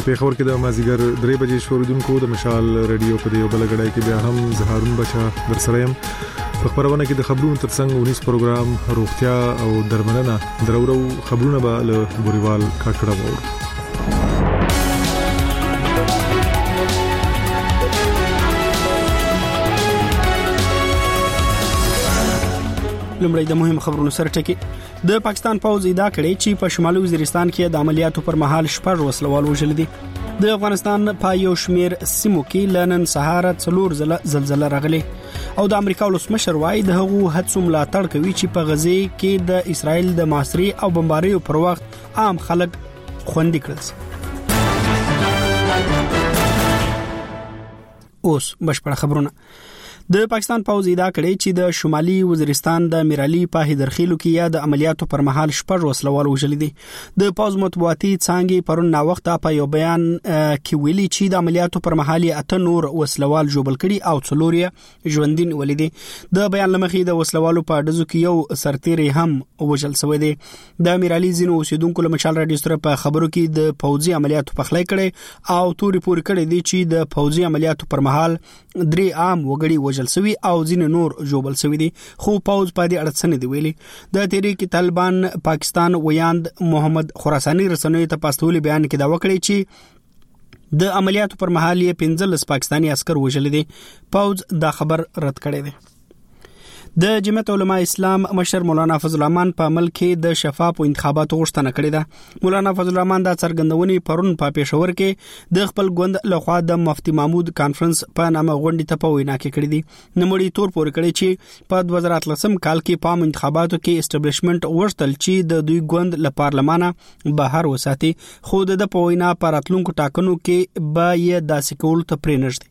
په پیښور کې د مازیګر 3 بجې شوریدونکو د مشال رادیو په یو بل غړای کې بیا هم زهارون بچا درسره په خبرونه کې د خبرونو ترڅنګ 19 پروګرام روغتیا او درملنه درورو خبرونه به له بوريوال کاکړه وور لمړی د مهم خبرونو سره ټکی د پاکستان پوز ادعا کړې چې په شمالي وزیرستان کې د عملیاتو پر مهال شپږ وسلوال وژل دي د افغانستان په یو شمیر سیمو کې لنن سهار څلور زلزلہ راغلي او د امریکا ولسمشر وايي د هغو هڅو ملاتړ کوي چې په غزه کې د اسرایل د محاصرې او بمباریو پر وخت عام خلک خوندي کړل. اوس بشپړ خبرونه. د پاکستان پوز ادعا کړې چې د شمالي وزیرستان د میرالي په هدرخیلو کې یا د عملیاتو پر مهال شپږ وسلوال وژل دي. د پوز مطبوعاتي څانګې پرون نا وخت په یو بیان کې ویلي چې د عملیاتو پر مهال 8 نور وسلوال جوړل کړي او څلور ژوندین ولیدي. د بیان لمخې د وسلوالو په ډزو کې یو سرتیری هم وژل شوی دی. د میرالي ځینو اوسیدونکو له مشال رادیو سره په خبرو کې د پوزي عملیاتو په خلای کړي او توري پوري کړي دي چې د پوزي عملیاتو پر مهال 3 عام وګړي وژل سوي او ځین نور جوړل سوي دي خو پوز په دې اړه څه نه دی ویلي. د تحریک طالبان پاکستان ویاند محمد خراسانی رسنوي ته پاستولي بیان کې دا وکړي چې د عملیاتو پر مهال 15 پاکستانی عسكر وژل دي. پوز دا خبر رد کړی دی. د جمعیت علماء اسلام مشر مولانا فضل الرحمن په ملک کې د شفاف انتخاباتو غوښتنه کړې ده. مولانا فضل الرحمن دا څرګندونې پرون په پېښور کې د خپل ګوند لخوا د مفتي محمود کانفرنس په نامه غونډې ته په وینا کې کړې دي. نموړي تور پورې کړی چې په 2013 کال کې په انتخاباتو کې اسټابلیشمنت ورتل چې د دوی ګوند له پارلمانه بهر وساتي خو د په وینا پر اتلونکو ټاکنو کې به یې داسې کول ته پرېنږدي.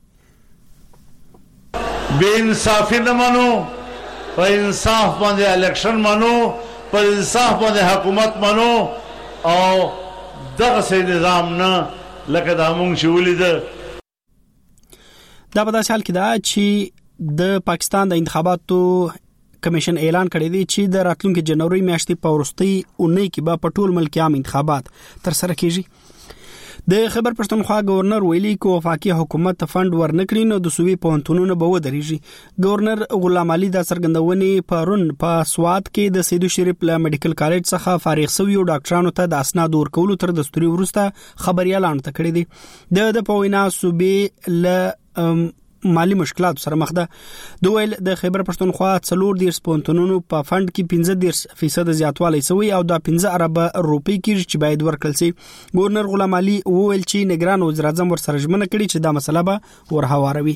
بے انصافی نه منو په انصاف باندې الیکشن منو په انصاف باندې حکومت منو او دغه سي نظام نه لکه د همون شولې ده. دا په داسې حال کې ده چې د پاکستان د انتخاباتو کمیشن اعلان کړی دی چې د راتلونکي جنوري میاشتې په وروستۍ اونۍ کې به په ټول ملک عام انتخابات ترسره کیږي. د خیبر پښتونخوا گورنر ویلي کو وفاقي حکومت فند ورنکړي نو د سوي پونتونونو به ودرېږي. گورنر غلام علي د سرګندونې پرون په سواد کې د سیدو شریف له میډیکل کالج څخه فارغ شوی ډاکټرانو ته د اسناد ورکولو تر دستوري ورسته خبريالان ته کړی دي. د پوینا صوبې له مالی مشکلات سره مخ ده. دویل د خیبر پښتونخوا 4 پونتونونو په فند کې 15% زیاتوالی شوی او د 15 ارب روپی کې چې باید ورکړل شي. گورنر غلام علي وویل چې نگران وزیر اعظم ورسره ژمنه کړې چې دا مسله به ورهواروي.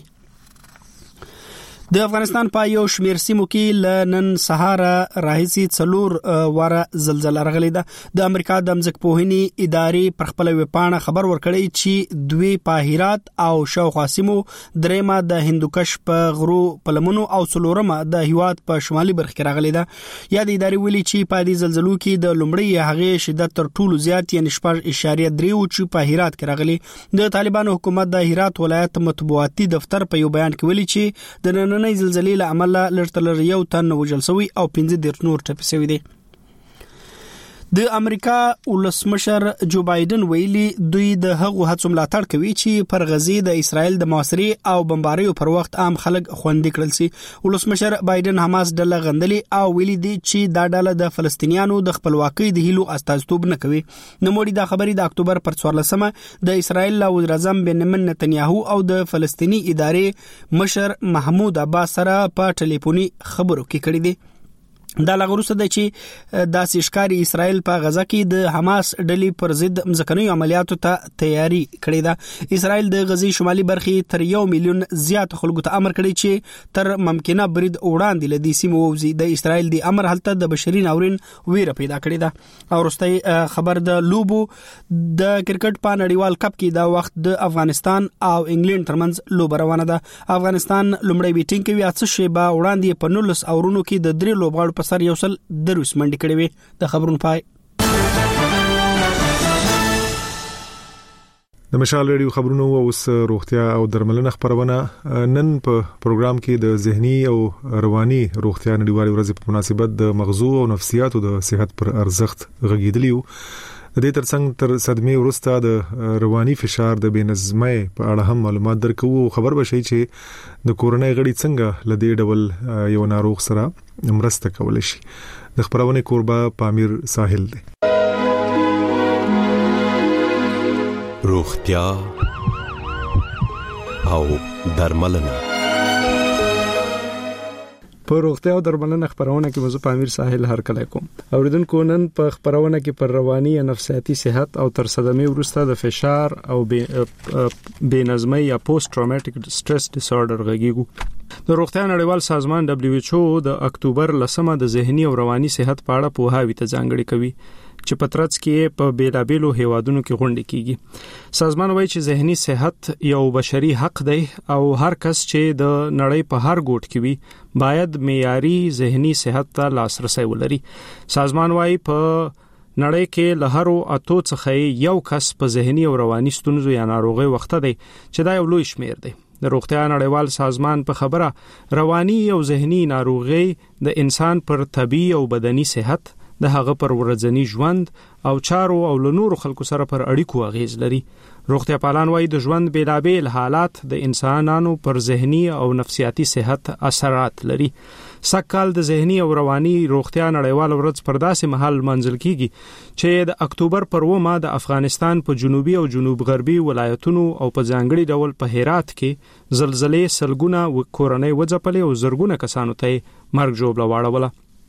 د افغانستان په یو شمیر سیمو کې لنن سهار راهیسي 4 واره زلزلہ راغلی ده. د امریکا د ځمکپوهنې ادارې پر خپل ویبپاڼه خبر ورکړی چې دوی په هرات او شاوخوا سیمو درېمه د هندوکش په غرو پلمونو او څلورمه د هیواد په شمالي برخه کې راغلی ده. یا د ادارې ویلي چې په دې زلزلو کې د لومړی هغه شدت تر ټولو زیات یعنی 4.3 چې په هرات کې راغلی. د طالبانو حکومت د هرات ولایت مطبوعاتي دفتر په یو بیان کې ویلي چې د نننۍ زلزلې له امله لړتلر یو تن وژل شوی او 15 نور ټپي شوی دي. د امریکا ولسمشر جو بایدن ویلي دوی د هغو هڅو ملاتړ کوي چې پر غزه د اسرایل د محاصرې او بمباریو پر وخت عام خلک خوندي کړل شي. ولسمشر بایدن حماس ډله غندلي او ویلي دي چې دا ډله د فلسطینیانو د خپلواکۍ د هیلو استازیتوب نه کوي. نوموړي دا خبرې د اکتوبر پر 14مه د اسرایل له وزیر اعظم بنیامین نتنیاهو او د فلسطینی ادارې مشر محمود عباس سره په ټلیفوني خبرو کې کړې دي. دا لغروسه ده چې داسې ښکاری اسرائیل په غزه کې د حماس ډلې پر ضد مځکنیو عملیاتو ته تیاری کړې ده. اسرائیل د غزې شمالي برخې تر 1 میلیون زیات خلکو ته امر کړی چې تر ممکنه برید وړاندې لدی سیمو ووزي. د اسرائیل د امر حالت د بشري ناورین ویره پیدا کړې ده. او وروستي خبر د لوبو د کرکټ په نړیوال کپ کې دا وخت د افغانستان او انګلند ترمنځ لوب روانه ده. افغانستان لومړی بیټینګ کوي اڅ شیبه وړاندې په 19 اورونو کې د 3 لوبغاړو سر یوسل دروس منډي کړي وي. د خبرونو پای د مشال ریډیو خبرونو اوس روغتیا او درملنه خبرونه. نن په پروګرام کې د ذهني او رواني روغتیا نړیوالې ورځې په مناسبت د مغزو او نفسیاتو د صحت پر ارزښت غږیدلی وو. د دې ترڅنګ تر صدمې وروسته د رواني فشار د بېنظمۍ په اړه هم معلومات درکو. خبر بشي چې د کورنۍ غړي څنګه لدې ډول یو ناروغ سره مرسته کول شي. د خبرونه کوربه پامیر ساحل دی. روغتیا او درملنه. په روغتیا او درملنه خبرونه کې موضوع پامیر ساحل هر کله کوم. اوریدونکو نن په خبرونه کې پر رواني یا نفسیاتي صحت او تر صدمې وروسته د فشار او بېنظمۍ یا پوسټ ټراوماټیک سټرس ډیسارډر غږیږو. د روغتیا نړیوال سازمان WHO د اکتوبر 10 د ذهني او رواني صحت په اړه پوهاوی ته ځانګړی کوي چې په ترڅ کې په بیلابېلو هیوادونو کې غونډې کیږي. سازمان وایي چې ذهني صحت یو بشري حق دی او هر کس چې د نړۍ په هر ګوټ کې وي باید معیاري ذهني صحت ته لاسرسي ولري. سازمان وایي په نړۍ کې له هرو اتو څخه یو کس په ذهني او رواني ستونزو یا ناروغي وخت دی چې دا یو لوی شمیر دی. د روغتیا نړیوال سازمان په خبره رواني او ذهني ناروغي د انسان پر طبي او بدني صحت د هغه پر ورځنی ژوند او چارو او نورو خلکو سره پر اړیکو اغیز لري. روغتیا پالان وایي د ژوند بیلابېل حالات د انسانانو پر ذهني او نفسیاتي صحت اثرات لري. سکهال د ذهني او رواني روغتیا نړیوال ورځ پر داسې مهال منځل کیږي چې د اکتوبر پر 9 د افغانستان په جنوبي او جنوب غربي ولایتونو او په ځانګړي ډول په هرات کې زلزلې سلګونه کورنۍ وځپلې او زرګونه کسانو ته مرګ ژوبله واړوله.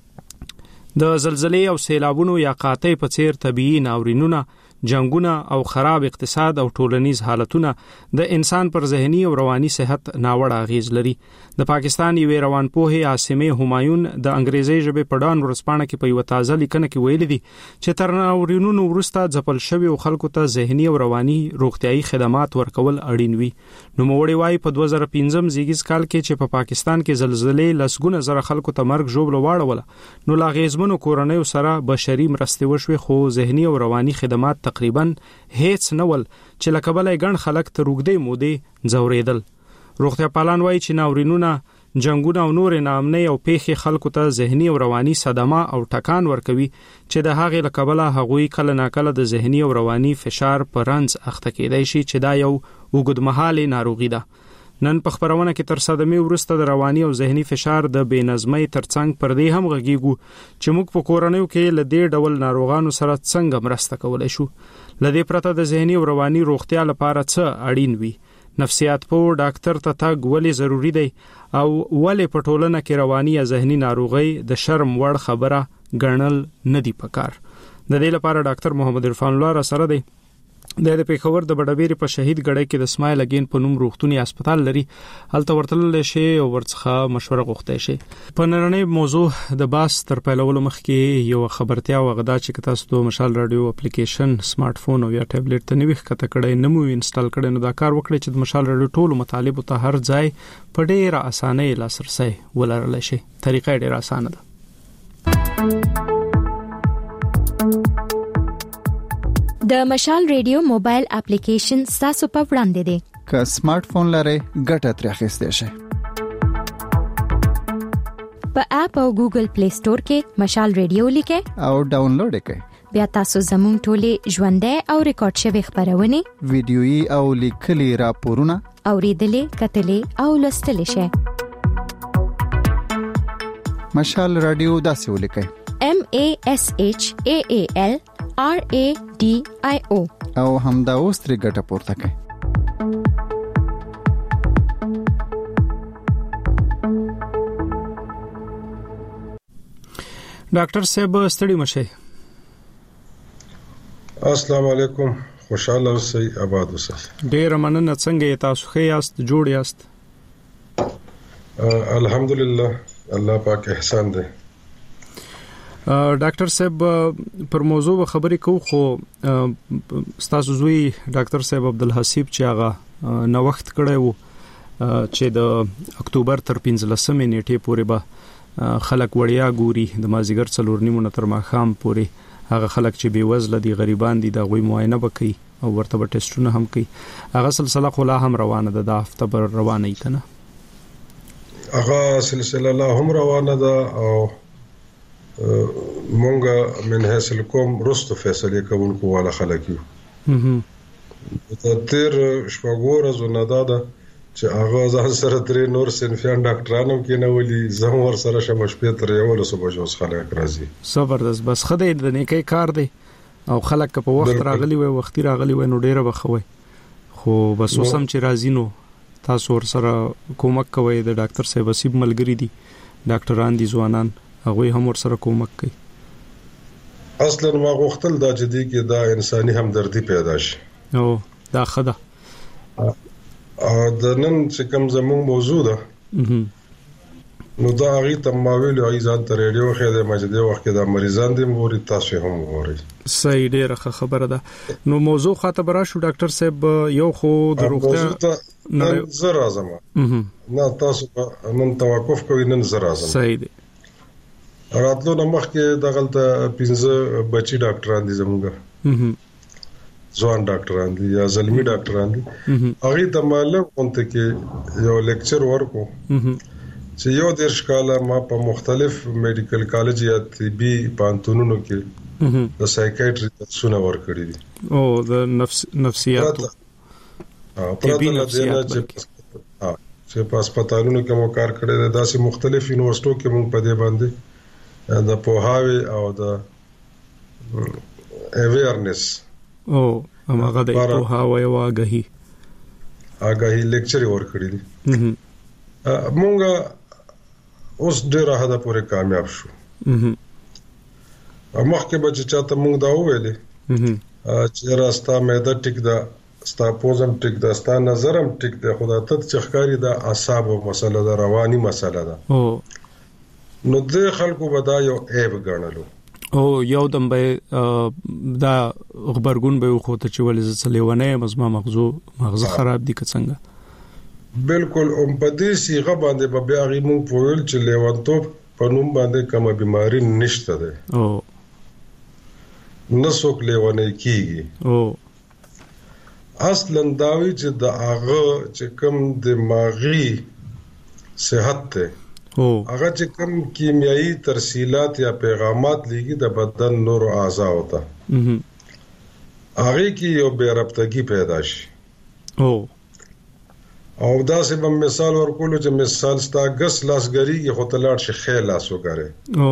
د زلزلې او سیلابونو یا قحطۍ په څیر طبيعي ناورینونه، جنگونه او خراب اقتصاد او ټولنیز حالتونه د انسان پر ذهني او رواني صحت ناوړه اغیز لري. د پاکستان یو روانپوه عاصمه همایون د انګریزي ژبې په ډان ورسپانه کې په یو تازه لیکنه کې ویلي دي چې تر ناورینونو وروسته ځپل شوی او خلکو ته ذهني او رواني روغتيایي خدمات ورکول اړین وي. نو موړي وايي په 2015 زیږیز کال کې چې په پاکستان کې زلزلې لسګونه زره خلکو ته مرګ ژوبله واړوله نو لاغیزمنو کورنۍ سره بشري مرستې وشوي خو ذهني او رواني خدمات تقریبا هیڅ نول چې لکبلې ګڼ خلک ته روغدې مودې ځورېدل. روغتیا پالان وایي چې ناورینونه، جنگونه او نور نامنې او پیښې خلکو ته ذهني او رواني صدمه او ټکان ورکوي چې د هغې لکبله هغوی کله ناکله د ذهني او رواني فشار پر رنځ اخته کېدای شي چې دا یو اوږدمهاله ناروغي ده. نن په خبرونه کې تر صدمې وروسته د رواني او ذهني فشار د بېنظمۍ ترڅنګ پر دې هم غږیږو چې موږ په کورنیو کې له دې ډول ناروغانو سره څنګه مرسته کولای شو. لدې پرته د ذهني او رواني روغتیا لپاره څه اړین وي؟ نفسیات په ډاکټر ته تګ ولې ضروری دی او ولې په ټولنه کې رواني یا ذهني ناروغي د شرم وړ خبره ګڼل نه دی پکار. د دې لپاره ډاکټر محمد عرفان الله را سره دی. د پیښور د بډابېری په شهید ګړی کې د اسماعیل اگین په نوم روغتونی هسپتال لري. هلته ورتلل شي او ورڅخه مشوره غوښته شي. په نړۍ موضوع د باس تر پیلولو مخکې یو خبرتیا وغدا چې تاسو د مشال رادیو اپلیکیشن سمارټ فون او یا ټابلیټ ته نوښت کته کړئ نمو انسټال کړئ نو دا کار وکړئ چې د مشال رادیو ټولو مطالب ته هر ځای په ډیره اسانه لاسرسي ولرلی شي. طریقه ډیره اسانه ده. د مشال ریډیو موبایل اپلیکیشن تاسو په وړاندې دی. که سمارټ فون لرئ ګټه ترې اخیستئ شئ. په اپ او ګوګل پلی سٹور کې مشال ریډیو لیکئ او ډاونلوډ کړئ. بیا تاسو زموږ ټولې ژوندۍ او ریکارډ شوی خبرونه، ویډیويي او لیکلي راپورونه اوریدلې، کتلې او لوستلې شئ. مشال رادیو داسې ولیکئ: MASHAAL RADIO او همدا اوس ترې ګټه پورته کړئ. ډاکټر صاحب ستړي مشه. السلام علیکم، خوشاله اوسئ، آباد اوسئ. ډیر مننه. څنګه تاسو ښه یاست؟ جوړ یاست؟ الحمدلله، الله پاک احسان دی. ډاکټر صاحب پر موضوع خبرې کوو خو تاسو زوی ډاکټر صاحب عبدالحسیب چې هغه نو وخت کړی وو چې د اکتوبر تر 15 نیټې پورې به خلک وړیا ګوري د مازیګر 4:30 تر ماښام پورې هغه خلک چې بې وزله دي، غریبان دي، دا غوي معاینه وکړي او ورته به ټیسټونه هم کوي. هغه سلسله خو لا هم روانه ده، د هفته پر روانه ای کنه. هغه سلسله لا هم روانه ده او مونږه من حیث القوم رستو فیصله کوونکو والا خلک یو ته تیر شپږور زونه دادا چې هغه ځان سره ترې نور سنفیان ډاکټرانو کې نه ولي زه ور سره شمه شپې تر یو له صبح جوړ خلک راځي زبردست بس خدای د نیکي کار دی او خلک په وخت راغلی وي وختي راغلی وي نو ډیره بخوي خو بس اوسم چې راځي نو تاسو ور سره کومک کوي د ډاکټر صاحب وسیب ملګری دي ډاکټران دي ځوانان هغه هم ور سره کومک کوي اصلا ما غوښتل دا چې دی کې دا انساني همدردي پیدا شي او دا خدا د نن چې کوم زموږ موضوع ده نو دا هغه ته ما ویلو ایزان تر ریډیو خې د مجدي وخت کې د مریضان دي موري تاسو هم ووري صحیح ډیره خبره ده نو موضوع خاطر برا شو ډاکټر صاحب یو خو د روغتیا نن زر اعظم نه تاسو نن توقف کوي نن زر اعظم صحیح دي راتلو نمخ کې دغلته 15 بچي ډاکټران دي زموږه ځوان ډاکټران دي یا زلمی ډاکټران دي هغه ته معلوم اونته کې یو لیکچر ورکو چې یو درش کاله ما په مختلف میډیکل کالج یا طبي پانتونونو کې د سایکیاټری تخصصونه ورکړي دي او د نفسیات طبي نفسیات چې په هسپتالونو کې مو کار کړی دی داسې مختلف یونیورسيټو کې مونږ په دې باندې د پوهاوی او د اویرنس او هغه د پوهاوی او آگاهی لیکچر ورکړی دي مونږه اوس ډیره حدا پورې کامیاب شو مخکې به چې چاته مونږ دا وویلې چې راستا مېده ټیک دا ستا پوزم ټیک دا ستا نظرم ټیک دا خدا ته چخکاری دا اعصاب او مسله دا رواني مسله ده نو د خلکو ودا یو عیب ګڼلو او یو دم به دا خبرګون به خو ته چې ولې زلېونه مزما مغزه خراب دي که څنګه بالکل په دې صيغه باندې به بیا غي مونږ پوهل چې لیوانتوب په نوم باندې کومه بيماري نشته ده او نسوک لیوانه کیږي او اصلا داوی چې د هغه چې کوم دماغي صحت ته هغه چې کوم کیمیاوي ترسیلات یا پیغامات لګي د بدن نور اعضاء ہوتا هغه کې یو بے ربطګي پیدا شي او دا سه په مثال ورکول چې مثال ستا غس لاسګری کې هوتلاړ شي خیال لاسو کوي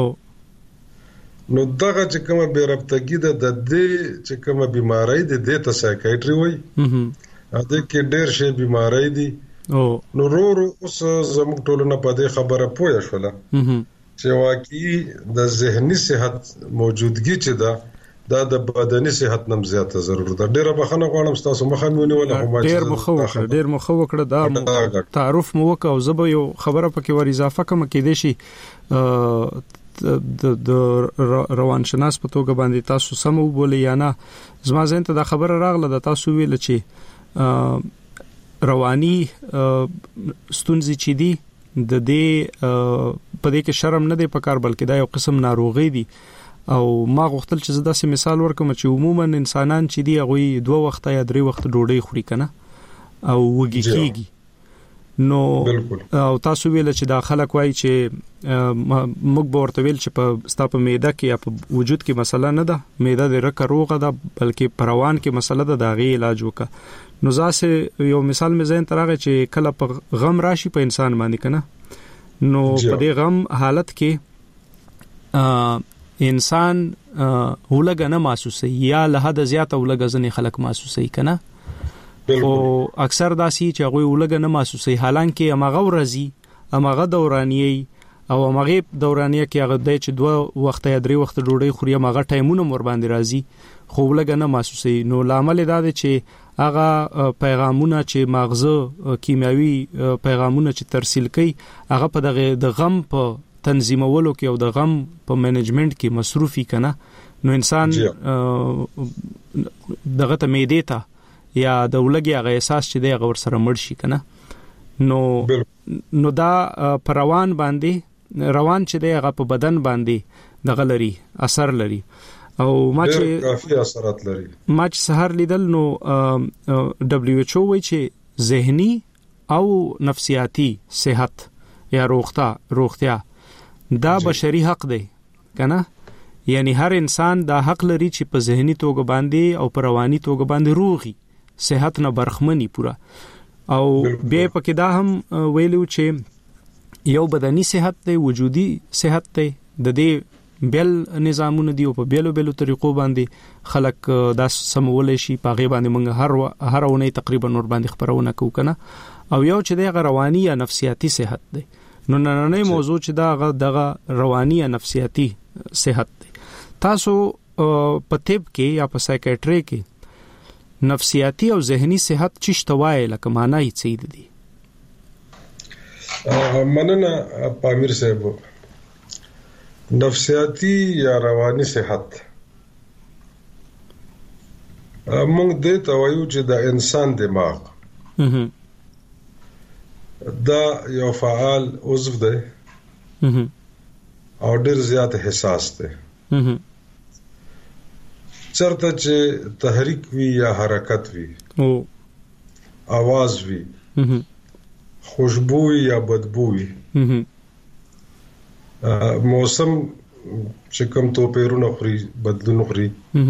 نو دغه چې کومه بے ربطګي د دې چې کومه بيمارۍ د دې ته سایکیاټري وای اته کې ډېر شي بيمارۍ دي نو رو اوس زموږ ټولنه په دې خبره پوه شوله چې واقعي د ذهني صحت موجودګي چې دا د بدني صحت نم زیاته ضرورت ده ډیره بخنه غواړم تاسو مخامونه ولا هم ډیر مخوکړه دا تعارف مو وک او زب یو خبره پکې ور اضافه کوم کې دي شي د روانشناس په توګه باندې تاسو سم وبولې یا نه زما زین ته دا خبره راغله د تاسو ویل چې رواني ستونزې چې دي د دې په دې کې شرم نه دی پکار بلکې دا یو قسم ناروغي دي او ما غوښتل چې زدا سه مثال ورکم چې عموما انسانان چې دی هغه 2 وخت یا 3 وخت ډوډۍ خوري کنه او وږي کیږي نو او تاسو ویل چې دا خلک وایي چې موږ به ورته ویل چې په ستا په معده کې یا په وجود کې مسله نه ده معده د رکه روغه ده بلکې پروان کې مسله ده د غي علاج وکړه نو زاسه یو مثال مې زین ترغه چې کله په غم راشي په انسان باندې کنه نو په دې غم حالت کې انسان ولګ نه محسوسي یا له حد زیاته ولګ ځنې خلک محسوسي کنه او اکثر داسي چې هغه ولګ نه محسوسي حالانکه امغه ورزي امغه دورانیي او امغه دورانیه کې هغه د چې 2 وخت یا 3 وخت ډوډۍ خوري امغه ټایمونه مور باندې راځي خو ولګ نه محسوسي نو لامل دا دی چې هغه پیغامونه چې مغزه کیمیاوي پیغامونه چې ترسیل کوي هغه په دغه د غم په تنظیمولو کې او د غم په منیجمنت کې مصروفي کنه نو انسان دغه ته معده ته یا د ولګي هغه احساس چې دی هغه ور سره مړ شي کنه نو دا پروان باندې روان چې دی هغه په بدن باندې دغه لري اثر لري او ما چې کافي اثرات لري ما چې سحر لیدل نو WHO وایي چې ذهني او نفسیاتی صحت یا روغتیا دا بشري حق دی کنه یعنی هر انسان دا حق لري چې په ذهني توګه باندې او په رواني توګه باندې روغي، صحت نه برخمنی پورا. او بیا پکې دا هم ویلو چې یو بدني صحت دی، وجودي صحت دی، د دې بیل نظامونه دی او په بیلو طریقو باندې خلک دا سمول شي. پاغه باندې موږ هر ونه تقریبا نور باندې خبرونه کوو کنه. او یو چې د رواني یا نفسیاتي صحت دی. نو نن موضوع چې دا دغه رواني یا نفسیاتي صحت دی. تاسو په طب کې یا په سایکیاتری کې نفسیاتي او ذهني صحت چشتوای لکه معنی څه دی؟ مننه پامیر صاحب. نفسیاتی یا رواني صحت موږ دې ته وایو چې د انسان دماغ دا یو فعال عضو دی او ډېر زیات حساس دی. چرته چې تحریک وی یا حرکت وی، आवाज وی، خوشبو یا بدبو وی، موسم چې کوم توپیرونه خوري، بدلون خوري،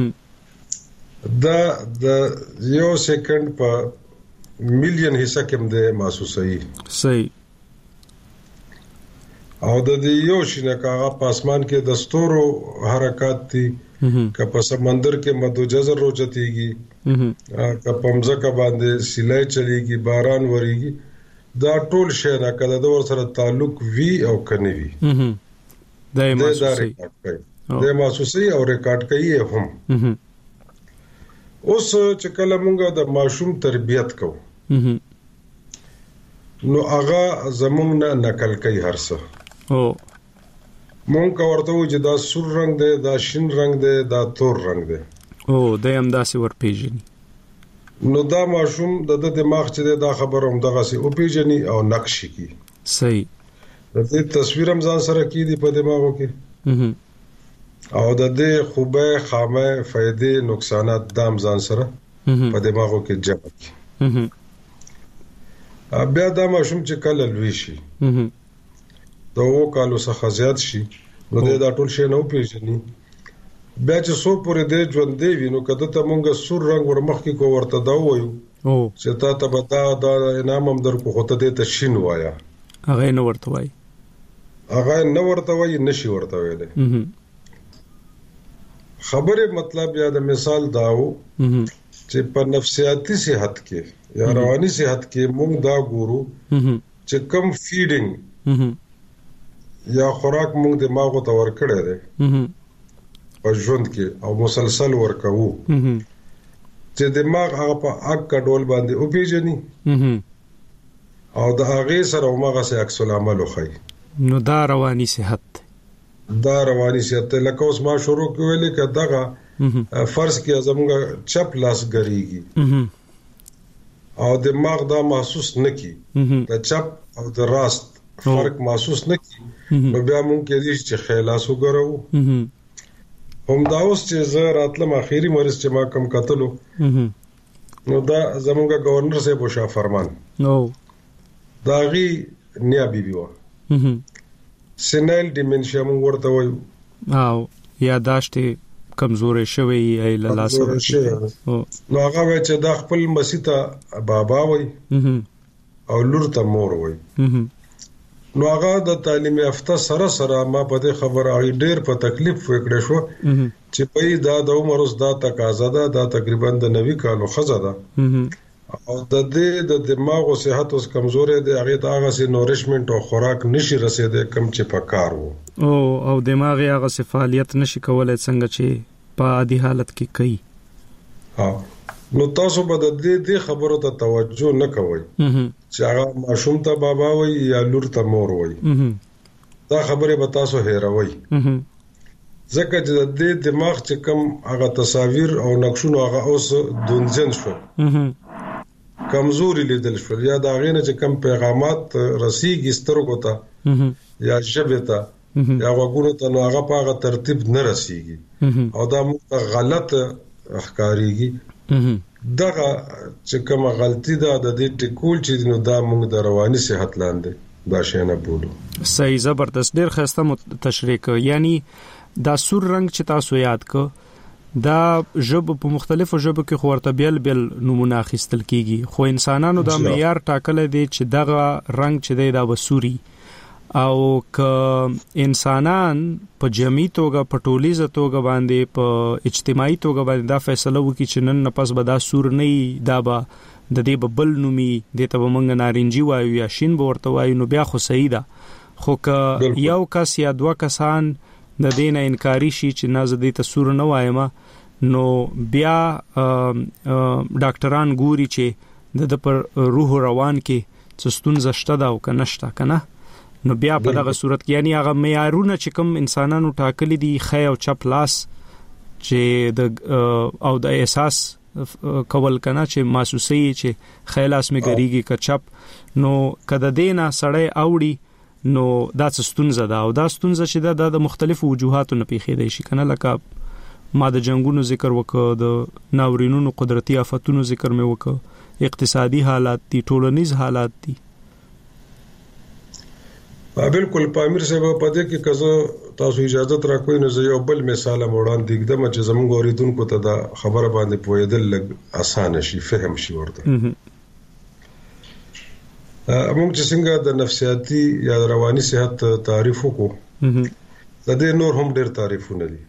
دا د یو سکند په میلیون حصہ کې هم د محسوسي صحیح. او د دې یو شنه کاغه په اسمان کې د ستورو حرکت دي، که په سمندر کې مدو جزر روچتيږي، که په مځکه باندې سیلای چلیږي، باران وریږي، دا ټول شی نه کله د ور سره تعلق وی او کني وی دا محسوسي او ریکارډ کوي هم. اوس چې کله موږ د ماشوم تربيت کوو نو هغه زموږ نه نقل کوي هر څه. مونږ ورته و چې دا سور رنگ دی، دا شین رنگ دی، دا تور رنگ دی. دا هم داسې ورپیژني. نو دا ماشوم د دماغ چې دا خبره هم دغه سي او پیژني او نقش کی. صحیح. د دې تصویر هم ځان سره کی دی په دماغو کې. او د دې خوبه خامه فائدې نقصانات دام ځان سره په دماغو کې جمع کی. بیا دا ماشوم چې کله لوي شي دا وکالو څخه زیات شي نو دا ټول شی نه پیژني. بیا چې سو پورې د ژوند دی وینو کده ته مونږ سور رنگ ورمخ کې کو ورته دا وایو چې تا ته بتا دا انعام هم در کو خطه دې ته شین وایا. هغه نه ورته وای نشي ورته ویل. خبره مطلب یا د مثال داو چې په نفسیاتي صحت کې یا رواني صحت کې مونږ دا ګورو چې کم فیډینګ یا خوراک مونږ دماغ ته ورکړی دی په ژوند کې او مسلسل ورکوو چې دماغ هغه په اګ ډول باندې او پیژني او د هغه سره هغه سه عکس العمل وخی. نو دا رواني صحت لکه اوس ما شروع کولې ک دغه فرض کې زموږ چپ لاس غریږي او دماغ دا محسوس نکي د چپ او د راست فرق محسوس نکي نو بیا مونږ کې دې چې خلاص وګورو. هم دا اوس چې زه راتلم اخیری مریض چې ما کم قتلو نو دا زموږ گورنر صاحب وشا فرمان دا غي نیا بیبي و سینل ډیمنشیا مونږ ورته وایو او یاداشت کمزورې شوی ای لاس نو هغه چې دا خپل مسیته بابا وای او لور ته مور وای. نو هغه د تعلیم یافته سره ما په دې خبره ډېر په تکلیف وکړې شو چې په دا د عمر اوس دا تقاضا ده دا تقریبا د 90 کالو خزه ده او د دې د دماغ او صحت اوس کمزورې ده هغه ته هغه سي نورشمنت او خوراک نشي رسیدې کم چې پکار وو او دماغ هغه فعالیت نشي کولای څنګه چې په عادي حالت کې کوي. نو تاسو به د دې خبرو ته توجه نه کوئ چې هغه ماشوم ته بابا وای یا لور ته مور وای. دا خبره به تاسو هېروي ځکه چې د دماغ چې کم هغه تصاویر او نقشونه هغه اوس دونځن شو کمزوري لیدل شو یا دا غینه چې کم پیغامات رسیږي سترګو ته یا ژبه ته یا وګورو ته نو هغه په هغه ترتیب نه رسیږي او دا موږ غلط ښکاریږي. دغه چې کومه غلطي ده د دې ټکول چې نو دا موږ د رواني صحت لاندې دا شی نه بولو. صحیح، زبردست، ډیر ښه تشریح کړ. یعنی دا سور رنگ چې تاسو یاد کړ دا ژبه په مختلفو ژبو کې خورته بیل نمونه اخیستل کیږي، خو انسانانو دا معیار ټاکل دي چې دغه رنگ چې دی دا وسوري، او ک انسانان په جمعي توګه په ټولیزه توګه باندې په اجتماعي توګه باندې دا فیصله وکړي چې نن نه پس به دا سور نه دا به د دې ببل نومي د ته ومنګ نارنجي وایو یا شین ورته وایو، نو بیا خو صحیح ده. خو ک یو کس یا دوه کسان د دینه انکاری شي چې نه زدي تصور نه وایم، نو بیا ډاکټران ګوري چې د پر روح روان کې څه ستونزه شته دا او کنهشته کنه، نو بیا په دغه صورت کې یعنی هغه معیارونه چې کوم انسانانو ټاکلي دي خی او چپ لاس چې د او د احساس کول کنه چې محسوسي چې خیلاس می ګریږي ک چپ، نو کده دینه سړی اوړي نو دا ستونزه ده، او دا ستونزه چې دا د مختلفو وجوهاتو نه پیښې دی شي کنه، لکه ما د جنگونو ذکر وکړ، د ناورینونو قدرتي آفتونو ذکر مې وکړ، اقتصادي حالات دي، ټولنیز حالات دي. بالکل پامیر صاحب په دې کې کزه تاسو اجازه راکوئ نو زه یو بل مثال وړاندې کړم چې زموږ اوریدونکو ته دا خبره باندې پوهیدل لږ اسانه شي، فهم شي ورته. موږ چې څنګه د نفسیاتي یا رواني صحت تعریف وکړو، د دې نور هم ډېر تعریفونه دي.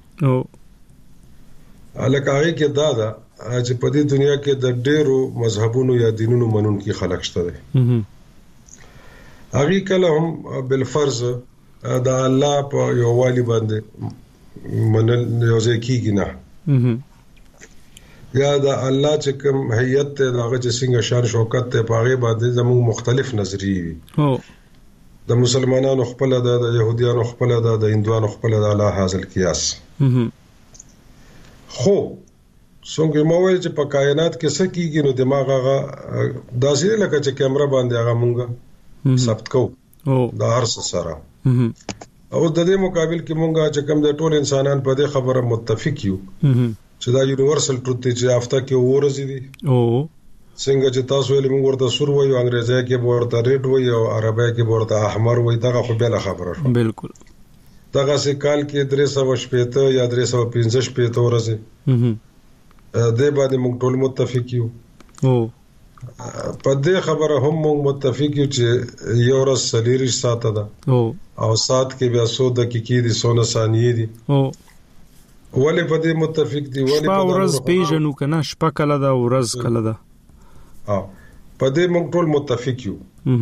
الکه هغه کې دا چې په دې دنیا کې د ډېرو مذهبونو یا دینونو منونکي خلک شته دي. هغه کله هم بالفرض د الله په یووالي باندې منل یو ځای کېږي نه، یا د الله چې کوم هیئت ته دغه چې څنګه شان شوکت ته پاغه باندې زموږ مختلف نظریې وي، د مسلمانانو خپل ده، د يهوديانو خپل ده، د هندوانو خپل ده، لا حاصل قیاس. خو څنګه مو وایي چې په کائنات کې څه کیږي نو دماغ هغه داسې لکه چې کیمرا باندې هغه مونږه ثبت کوو د هر څه سره، او د دې مقابل کې مونږه چې کوم د ټول انسانان په دې خبره متفق یو چې دا یونیورسل ټروت دی چې هفته کې ورځې دي، څنګه چې تاسو ویل موږ ورته سور وایو، انګریزي کې ورته ریډ وایو، او عربی کې ورته احمر وایي، دغه خو بل خبره شو. بالکل دغه سه کال کې 315 یا 315 ورځې د باندې موږ ټول متفق یو. په دې خبره هم موږ متفق یو چې یو ورځ 40 ساعت ده، او ساعت کې بیا 100 دقیقې دي، 100 ثانیې دي. ولی په دې متفق دي، ولی په ورځ پیژنو کنه شپه کله ده ورځ کله ده، په دې موږ ټول متفق یو.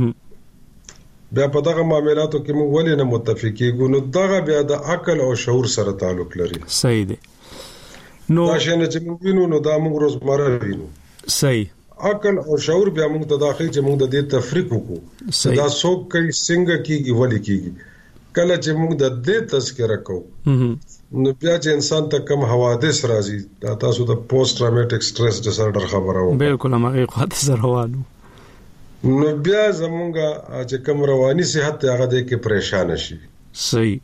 بیا په دغه معاملاتو کې موږ ولی نه متفق کیږو، نو دغه بیا د عقل او شعور سره تعلق لري. صحیح دی. نو دا شنه چې موږ وینو نو دا موږ روزمره وینو. صحیح. عقل او شعور بیا موږ ته داخلي چې موږ د دې تفریق وکړو، دا څوک کوي څنګه کیږي ولی کیږي. کله چې موږ د دې تذکرہ کوو نو بیا چې انسان ته کم حوادث راځي، دا تاسو د پوسټ ټراوماټیک سټرس ډیسارډر خبره وو، بالکل هغه خاطر سره روانو، نو بیا زمونږه چې کم رواني صحت هغه د کې پریشان شي. صحیح.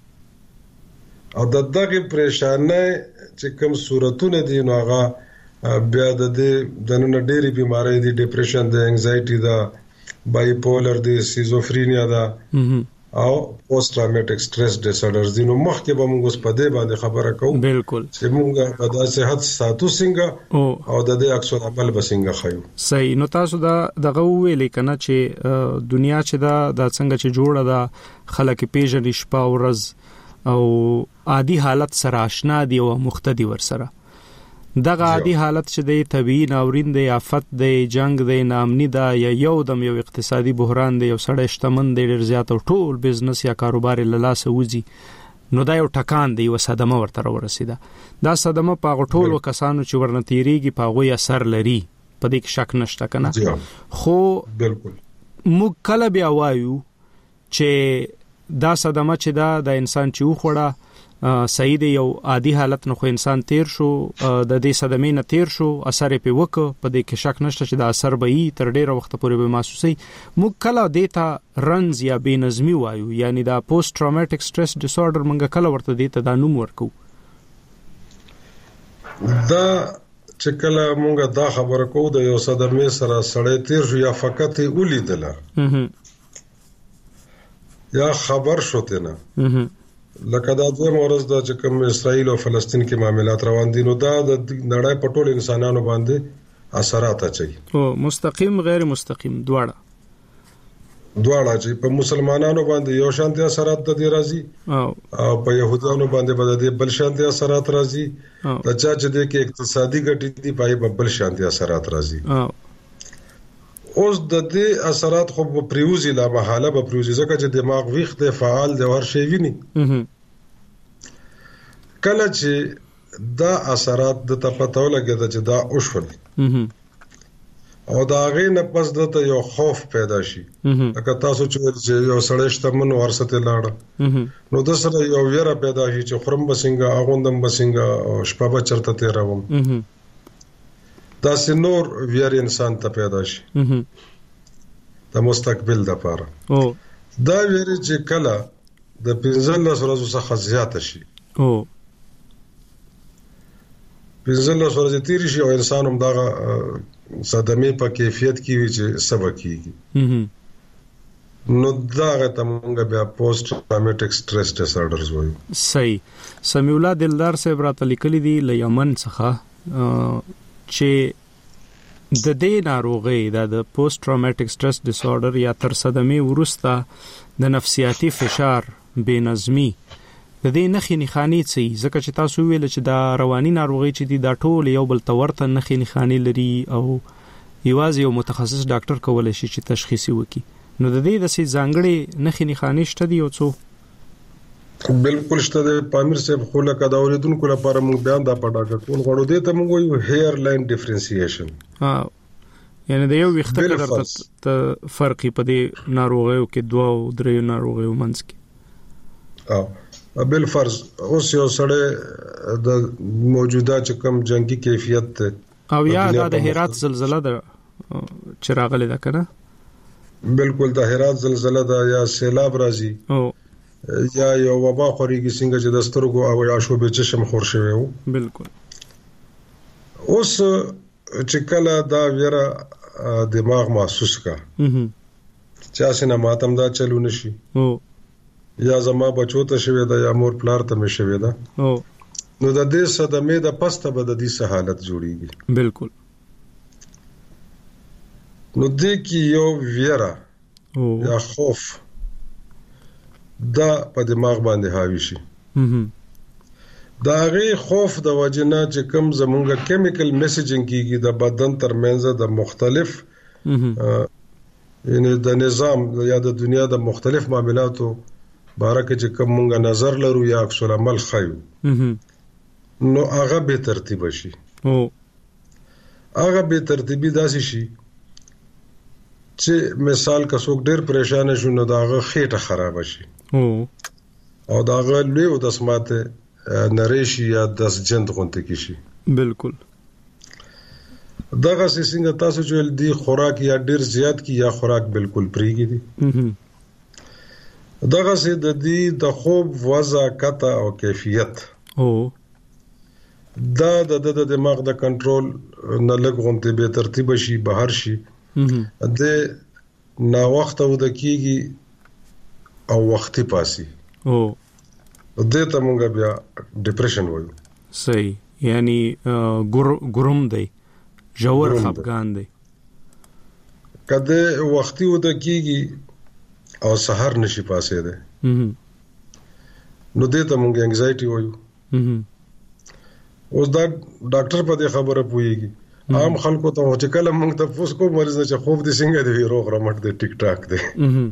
او دغه پریشانه چې کم صورتونه دي نو هغه بیا د نن ډېری بیماری دي، ډیپریشن ده، انزایټي ده، بایپولر ده، سیزوفرینیا ده، او پوسټ ټراوماټیک سټرس ډیسارډرز دي. نو مخکې به موږ اوس په دې باندې خبره کوو، بالکل چې موږ د صحت ساتو څنګه او د دې عکس العمل به څنګه خایو. صحیح. نو تاسو دا دغه ویلې کنه چې دنیا چې دا څنګه چې جوړه ده، خلک پیژنې شپه او ورځ او عادي حالت سره آشنا دي او مختدي ور سره. دغه عادي حالت چې د طبيعي ناورین دی، آفت دی، جنگ دی، ناامنی ده، یا یو دم یو اقتصادي بحران دی، یو سړی شتمن دی ډیر زیات او ټول بزنس یا کاروبار له لاسه وځي، نو دا یو ټکان دی، یو صدمه ورته ورسیده. دا صدمه په ټول کسانو چې ورنه تیریږي په غوي اثر لري، په دې کې شک نشته کنه. خو بالکل موږ کله بیا وایو چې دا صدمه چې دا د انسان چې وخوړه صحیح دی، یو عادي حالت نه خو انسان تیر شو، د دې صدمې نه تیر شو، اثر یې په وکړ، په دې کې شک نشته چې دا اثر به یې تر ډیره وخت پورې به محسوسي. موږ کله دیتا رنز یا بے نظمی وایو، یعنی دا پوسټ ټراوماټیک سټرس ډیسارډر موږ کله ورته دیتا دا نوم ورکو. دا چې کله موږ دا خبره کوو د یو صدمې سره سړی تیر شو یا فقط ولیدله، یا خبر شوته نه لکه دا دوه مورز د چې کوم اسرائیل او فلسطین کې معاملات روان دي نو دا د نړۍ په ټول انسانانو باندې اثرات اچي او مستقیم غیر مستقیم دواړه چې په مسلمانانو باندې یو شانتي اثرات د دې راځي او په يهودانو باندې به د بل شانتي اثرات راځي د چا چې د کې اقتصادي ګټې دي پای په بل شانتي اثرات راځي اوس د دې اثرات خو په پریوزي لا محاله په پریوزي ځکه چې دماغ ویخت فعال دی هر شی ویني کله چې دا اثرات د تپتو لګیدا چې دا اوشول او دا غي نه پس دته یو خوف پیدا شي لکه تاسو چې یو سړی شتمن ورسته لاړه نو د سره یو ویره پیدا شي چې خرم بسنګا اغوندم بسنګا او شپه به چرته تیروم دا سينور ویار انسان ته پیدا شي د مستقبل د پاره دا ویری چې کله د 15 ورځې څخه زیات شي 15 ورځې تیر شي او انسان هم دا صدمه په کیفیت کې وي چې سبق کیږي نو دا غته مونږ بیا پوسټ ټراوماټیک سټرس ډیسارډرز وایو صحیح سمیع الله دلدار صاحب راته لیکلي دي ل یمن څخه چې د دې ناروغي د پوسټ ټراوماټیک سټرس ډیسارډر یا تر صدمه ورسته د نفسیاتي فشار بې نظمی د دې نښې نښانې څه ځکه چې تاسو ویل چې دا رواني ناروغي چې دی دا ټول یو بل تورته نښې نښانې لري او یوازې یو متخصص ډاکټر کولای شي چې تشخیص وکړي نو د دې د سي ځانګړي نښې نښانې شته دي او څو بالکل شته د پامیر صاحب خو لکه دا اوریدونکو لپاره موږ بیان دا پټاکه کوم غوړو دې ته موږ یو هیر لاین ډیفرنسییشن یعنی د یو وخت ته فرقي په دې ناروغیو کې دوه او درې ناروغیو منځ کې بل فرض اوس یو سړی د موجوده چې کوم جنگي کیفیت ته او یا د هرات زلزلہ د چراغله ده کنه بالکل د هرات زلزلہ ده یا سیلاب راځي یا یو وبا خوريږي څنګه چې د سترګو او عاشوبې چشم خور شوی وو بالکل اوس چې کله دا ویره دماغ محسوس کا چا سينه ماتم دا چلو نشي یا زما بچو ته شوی دا یا مور پلار ته مې شوی دا نو د دې صدمه د پسته به د دې حالت جوړیږي بالکل نو دې کې یو ویره یا خوف دا په دماغ باندې حاوی شي دا غي خوف د وجنه چې کوم زمونږه کیمیکل میسیجینګ کیږي د بدن ترمنځ د مختلف یعنی د نظام یا د دنیا د مختلف معاملاتو باره کې چې کوم مونږه نظر لرو یا عکس العمل خایو نو هغه به ترتیب شي هغه به ترتیبي داسي شي چې مثال که څوک ډېر پریشان شي نو داغه خېټه خراب شي او داغه لوی او د سماته نریشي یا د جند غونته کی شي بالکل دغه څنګه تاسو چې دی خوراک یا ډېر زیات کی یا خوراک بالکل پریږي دي دغه څه د دې د خوب وضع کته او کیفیت دا د دماغ د کنټرول نه لګ غونته به ترتیب شي بهر شي د نا وخت او د کیږي او وختي پاسي دې ته مونږ بیا ډیپریشن وایو صحیح یعنی ګروم دی جوړ خفقان دی کله وختي و د کیږي او سحر نشي پاسې ده نو دې ته مونږ انګزایټي وایو اوس دا ډاکټر په دې خبره پويږي عام خلکو ته چې کله موږ ته پوس کو مریض چې خوب دي څنګه دی روغ رمټ دی ټیک ټاک دی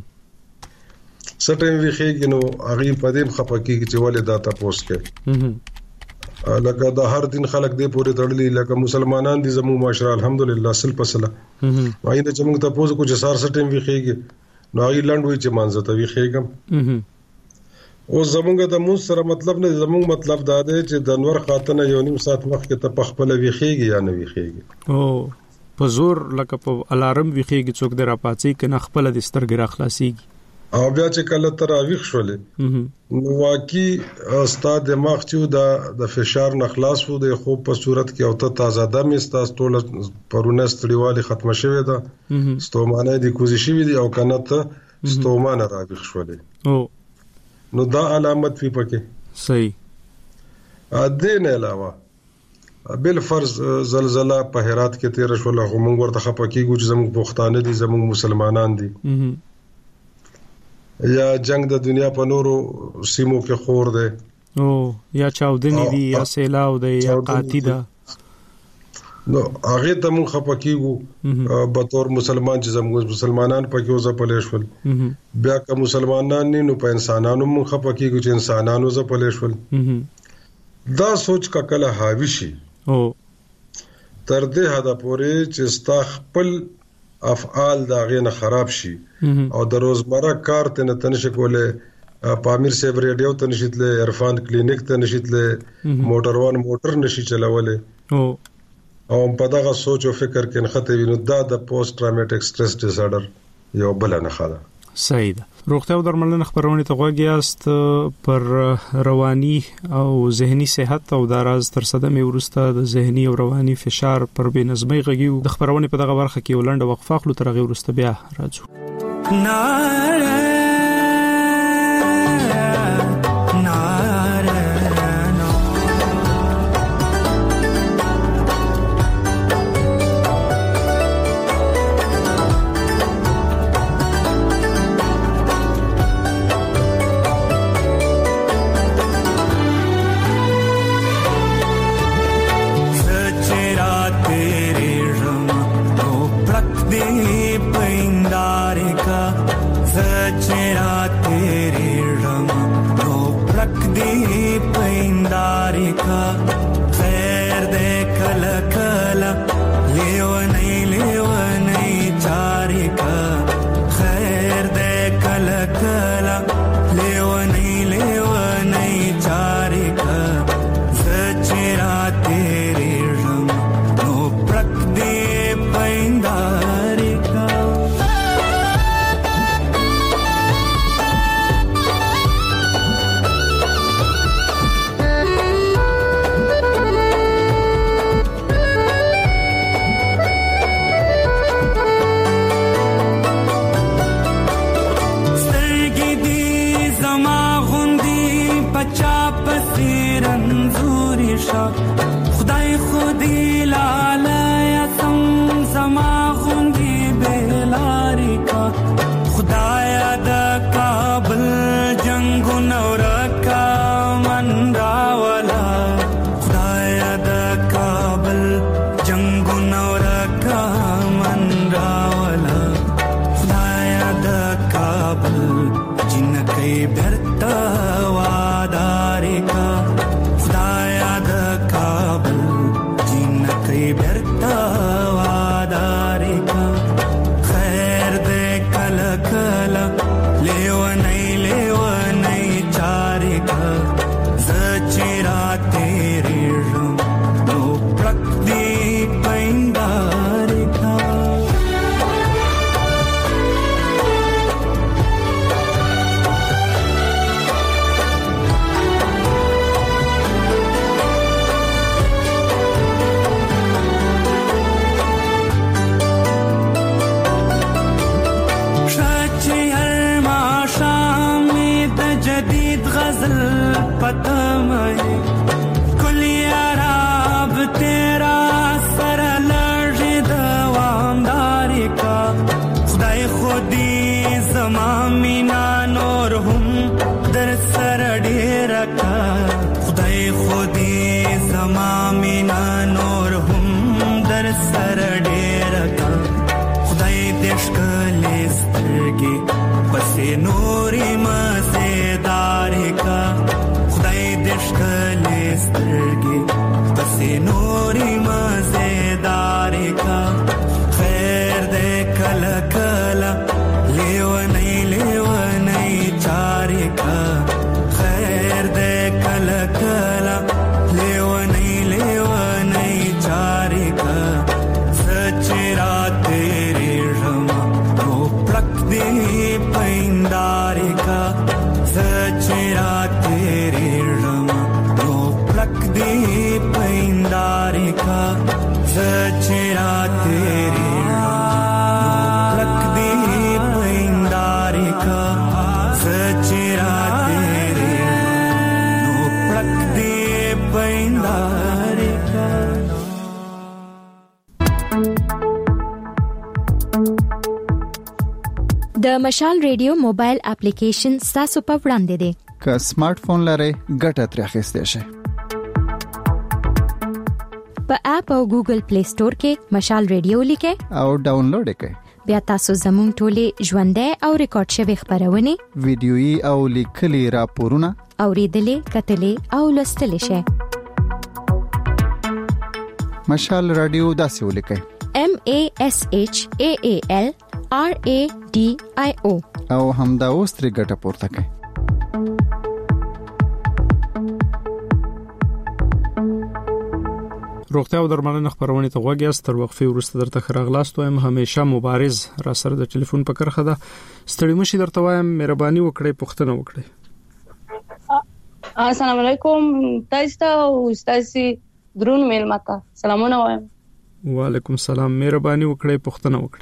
سټیم وی خېږي نو هغه په دې خپکی چې ولې دا تاسو کې لکه دا هر دین خلک دې پورې تړلي لکه مسلمانان دي زموږ معاشره الحمدلله سل پسله وایي چې موږ ته پوس کو چې سار سټیم وی خېږي نو هغه لنډوي چې مانځه ته وی خېږم او زمونږ د مون سره مطلب نه زمونږ مطلب دا دی چې د انور خاتنه یو نیم ساعت مخکې ته پخپل ویخېږي یا نه ویخېږي او په زور لکه په الارم ویخېږي څوک در اپاڅي کنه خپل د سترګې را خلاصيږي او بیا چې کله تر اویخ شولې نو واقعي استاد دماغ چې د فشار نه خلاص وو د خوب په صورت کې او ته تازه دم استاس ټول پرونه ستړیوالي ختم شوه ده ستومانه دي کوزي شوی دي او کنه ته ستوما نه راويخ شولې نو دا علامت وی پکې صحیح. دین علاوه بل فرض زلزلہ په هرات کې تیر شول هغه موږ ورته خپکیږو چې زموږ پښتانه دي زموږ مسلمانان دي یا جنگ د دنیا په نورو سیمو کې خور دی یا چاودنی دي یا سیلاو دی یا قاتی ده نو هغه ته موږ خپکیږو به تور مسلمان چې زموږ مسلمانان پکې وځه پلیشول بیا که مسلمانان نه نو په انسانانو موږ خپکیږو چې انسانانو وځه پلیشول دا سوچ کا کله حاوی شي تر دې حدا پورې چې ستا خپل افعال دا غینه خراب شي او د روزمره کار ته نه تنشي کوله پامیر صاحب ریډیو ته نشیتله عرفان کلینیک ته نشیتله موټر نشي چلوله او په دغه سوچ او فکر کې نخته وینو دا د پوسټ ټرامیټک سټرس ډیس آرډر یو بل نه خاله. صحیح ده. روغتیا او درملنه خبرونه ته غوږیاست پر رواني او ذهني صحت او د راز تر صدمه ورسته د ذهني او رواني فشار پر بنظمي غږیو د خبرونه په دغه برخه کې ولنډه وقفه خلو تر غي ورسته بیا راځو. د مشال ریډیو موبایل اپلیکیشن تاسو په وړاندې دی. که سمارټ فون لرئ ګټه ترې اخیستئ شئ. په اپ او ګوګل پلی سٹور کې مشال ریډیو لیکئ او ډاونلوډ کړئ. بیا تاسو زموږ ټولې ژوندۍ او ریکارډ شوی خبرونه ویډیويي او لیکلي راپورونه اوریدلې کتلې او لوستلې شئ. مشال رادیو داسې ولیکئ: MASHAALRADIO او همدا اوس ترې ګټه پورته کړئ. روغتیا او درملنه خبرونه ته غوږی است. تر وقفې وروسته درته خراغلاست وایم. همیشه مبارز را سره د ټلیفون په کرخه ده. ستړي مشي درته وایم مهرباني وکړئ پوښتنه وکړئ. السلام علیکم تاسو او تاسو درون میلمتا سلامونه وایم. وعلیکم السلام. مهرباني وکړئ پوښتنه وکړئ.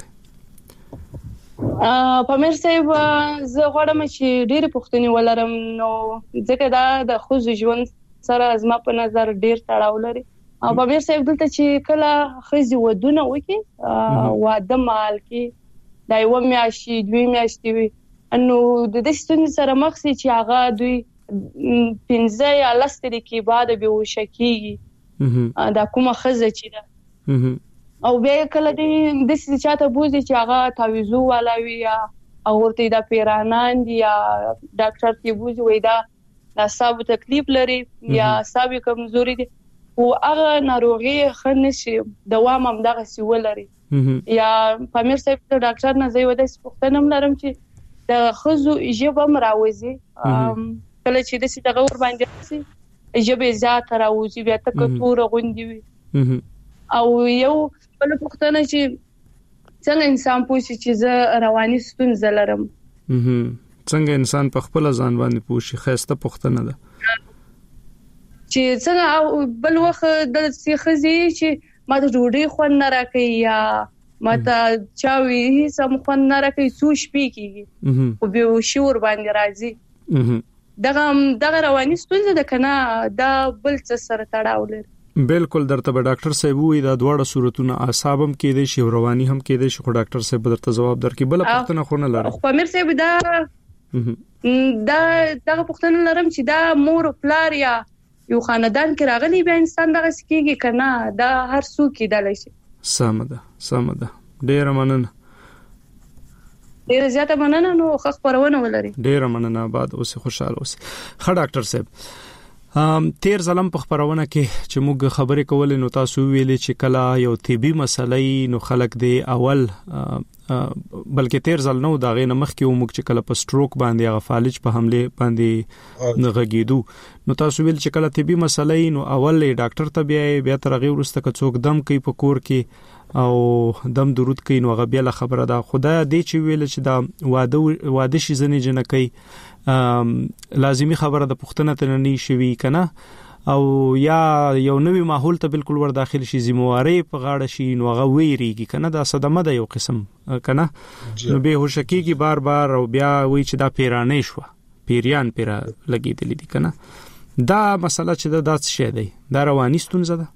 پامیر صاحب زه غواړم چې ډېر پوښتنې ولرم نو ځکه دا د خوځ ژوند سره زما په نظر ډېر تړاو لري. او پامیر صاحب دلته چې کله خزي ودونه وکي واده مال کې دا یو میاشتې دوی میاشتې وي انو د دې ستونزې سره مخ سي چې هغه دوی 15 یا لستري کې بعد به وشکي دا کومه خزه چې ده او بیا کله دې د څه چاته بوزي چې هغه تعویذو والا وي یا اورته دا پیرانان دي یا ډاکټر ته بوزي وای دا صاحب تکلیف لري یا صاحب کمزوري دي او هغه ناروغي خنشي دوام هم دغه سی ولري یا پامیر صاحب ته ډاکټر نه زوی ودی سپختنم لرم چې د خزو جبم راوځي کله چې د څه دغه ور باندې سي جبه ذات راوځي بیا تک تور غوندي وي او یو بل پختنه چې څنګه انسان پوښي چې زه رواني ستونزه لرم څنګه انسان په خپل ځان باندې پوښي خسته پختنه ده چې څنګه بل وخت د سیخزي چې ما ته ډوډۍ خو نه راکې یا ما ته چاوي سم خو نه راکې سوش پی کیږي او به شور باندې راځي دغه رواني ستونزه ده کنه دا بل څه سره تړاو لري. بالکل درته به ډاکټر صاحب وي دا دواړه صورتونه اعصابم کې دي شي او رواني هم کې دي شي خو ډاکټر صاحب درته جواب درکې بل پښتنه خو نه لري. خو امیر صاحب دا پښتنه لرم چې دا مور او پلار یا یو خاندان کې راغلي به انسان دغه سکیږي کنه دا هر څوک کېدلی شي. سم ده ډیره مننه ډیره زیاته مننه نو خبرونه ولري. ډیره مننه بعد اوس خوشاله اوس. ښه ډاکټر صاحب تیر ظلم په خبرونه کې چې موږ خبرې کولې نو تاسو ویلې چې کله یو طبي مسلې نو خلک دی اول بلکې تیر ځل نو دا غي نمخ کې موږ چې کله په سټروک باندې هغه فالج په حمله باندې نغږیدو نو تاسو ویل چې کله طبي مسلې نو اول ډاکټر ته بیا تر غي ورسته که څوک دم کوي په کور کې او دم درود کوي نو هغه بیا خبره ده خدای دې چې ویل چې دا واده شي زنه جن کوي لازمی خبره د پښتنه ته نه شي کنه او یا یو نوې ماحول ته بالکل ور داخل شي ذمہواری په غاړه شي نو هغه ویریږي کنه دا صدمه ده یو قسم کنه نو به هوشکیږي بار او بیا وی چې دا پیرانې شو پیریان پیرا لګیدلې دي کنه دا مسله چې دا څه دی دا رواني ستونزه ده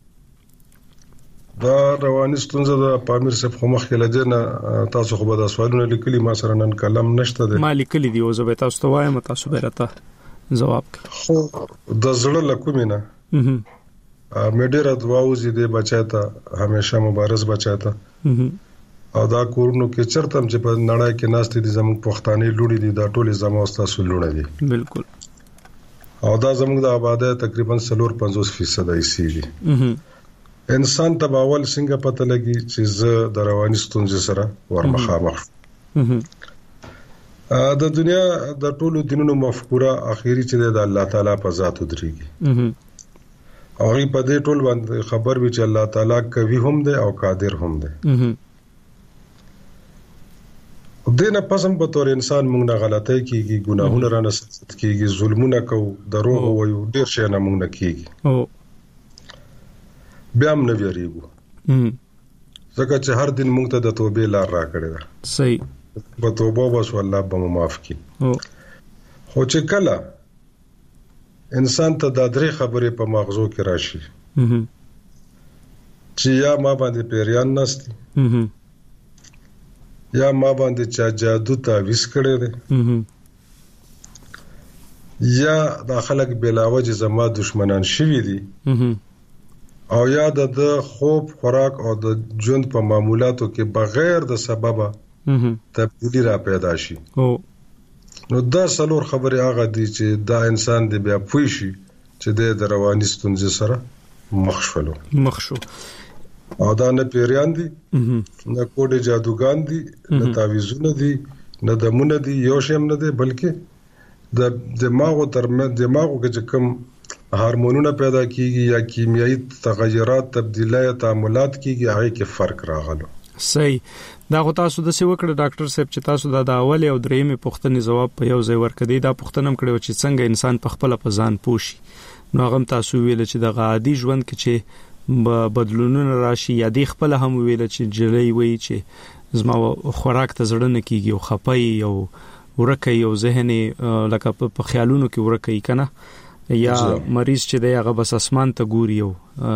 پامیر صاحب خو مخکې لدنه تاسو خو به دا سوالونه لیکلي ما سره نن کلم نشته ده ما لیکلي دی او زه به تاسو ته وایم تاسو به راته جواب خو د زړه لکومینه مې ډېر دعاوزي دی بچاته همیشه مبارز بچاته او دا کورونو کې چرته چې په نړۍ کې ناست دي زموږ پښتانه لوړي دي دا ټول زموږ تاسو لوړي دي بالکل او دا زموږ د آبادی تقریبا 50% ایسي دي انسان ته باول څنګه پته لګي چې زه د رواني ستونزې سره ورمخامخ د دنیا د ټولو دینونو مفکوره اخیری چې د الله تعالی په ذات ودرېږي او په دې ټول باندې خبر وي چې الله تعالی کوي هم دی او قادر هم دی دینه پسم په تور انسان موږ نه غلطۍ کیږي ګناهونه را نسبت کیږي ظلمونه کوو دروغ وایو ډیر شي نه موږ نه کیږي بیا هم نه ویریږو ځکه چې هر دین موږ ته د توبې لار راکړې ده صحیح په توبه بس الله به معاف کړي خو چې کله انسان ته د درې خبرې په مغزو کې راشي چې یا ما باندې پیریان نستی یا ما باندې چا جادو تعویز کړی دی یا دا خلک بلاوجه زما دشمنان شوي دي او یا د خوب خوراک او د ژوند په معمولاتو کې بغیر د سببه تبدیلی را پیدا شي نو دا څلور خبرې هغه دي چې دا انسان دی بیا پوه شي چې د رواني ستونزې سره مخ شو او دا نه پیریان دي نه کوډه جادوګان دي نه تعویذونه دي نه دمونه دي یو شیم نه دي بلکې د دماغو کې کوم هورمونونه پیدا کیږي یا کیمیاوي تغیرات تبدیلات تعاملات کیږي هغه کې فرق راغلو. صحیح. دا خو تاسو د څه وکړه ډاکټر صاحب چې تاسو د اول او درېمې پوښتنې جواب په یو ځای ورکړی دا پوښتنه هم کړو چې څنګه انسان په خپل په ځان پوښي نو هغه تاسو ویل چې د عادي ژوند کې چې بدلونونه راشي یا د خپل هم ویل چې جلې وی چې زما خوراک ته زړه کیږي او خپای او ورکه یو ذهني لکه په خیالونو کې ورکه کنه یا مریض چې دی هغه بس اسمان ته ګوري او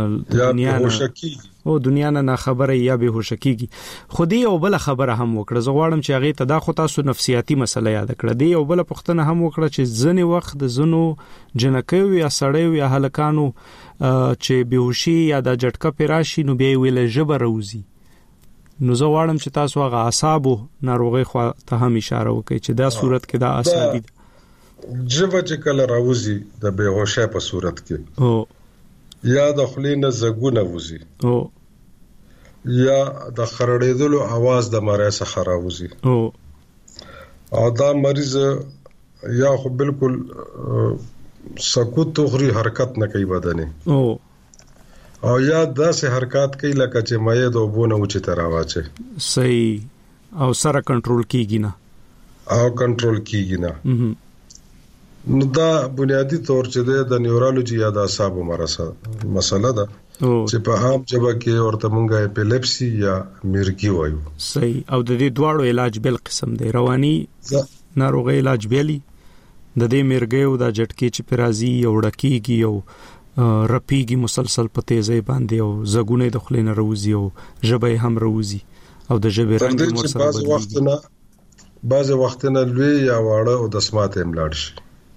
دنیا نه خبره یا به هوش کیږي خودي او بل خبره هم وکړه زه غواړم چې هغه ته دا خو تاسو نفسیاتي مسله یاد کړه دی او بل پښتنه هم وکړه چې ځنې وخت د زنو جنکو یا سړیو یا هلکانو چې بهوشي یا د جټکه پیراشي نو به ویل جبر روزي نو زه غواړم چې تاسو هغه اعصابو ناروغي خو ته هم اشاره وکړئ چې دا صورت کې دا اعصابي جبه چې کله راوځي د بهوشه په صورت کې یا د خلینه زګونه وځي یا د خرړېدلو आवाज د ماره څخه راوځي او دا مریض یا خو بالکل سکوت تخري حرکت نه کوي بدنه او یا داسې حرکت کوي لکه چې مې د وبونه اوچ ته راواچي صحیح او سره کنټرول کیږي نه نو دا بنیادی طور چې د نیورولوژي یا د اعصابو مسله ده چې په عام جبه کې ورته مونږه اپیلیپسي یا مرګي وایو. صحیح. او د دې دواړو علاج بل قسم دی رواني ناروغي علاج بیلی د دې مرګي او د جټکی چې پرازي او ډکیږي او رپیږي مسلسل په تیزه باندې او زګونه د خلینو روزي او جبه هم روزي او د جبه رنگ مر سره بعض وختونه لوی یا واړه او د سماعت املاړ شي.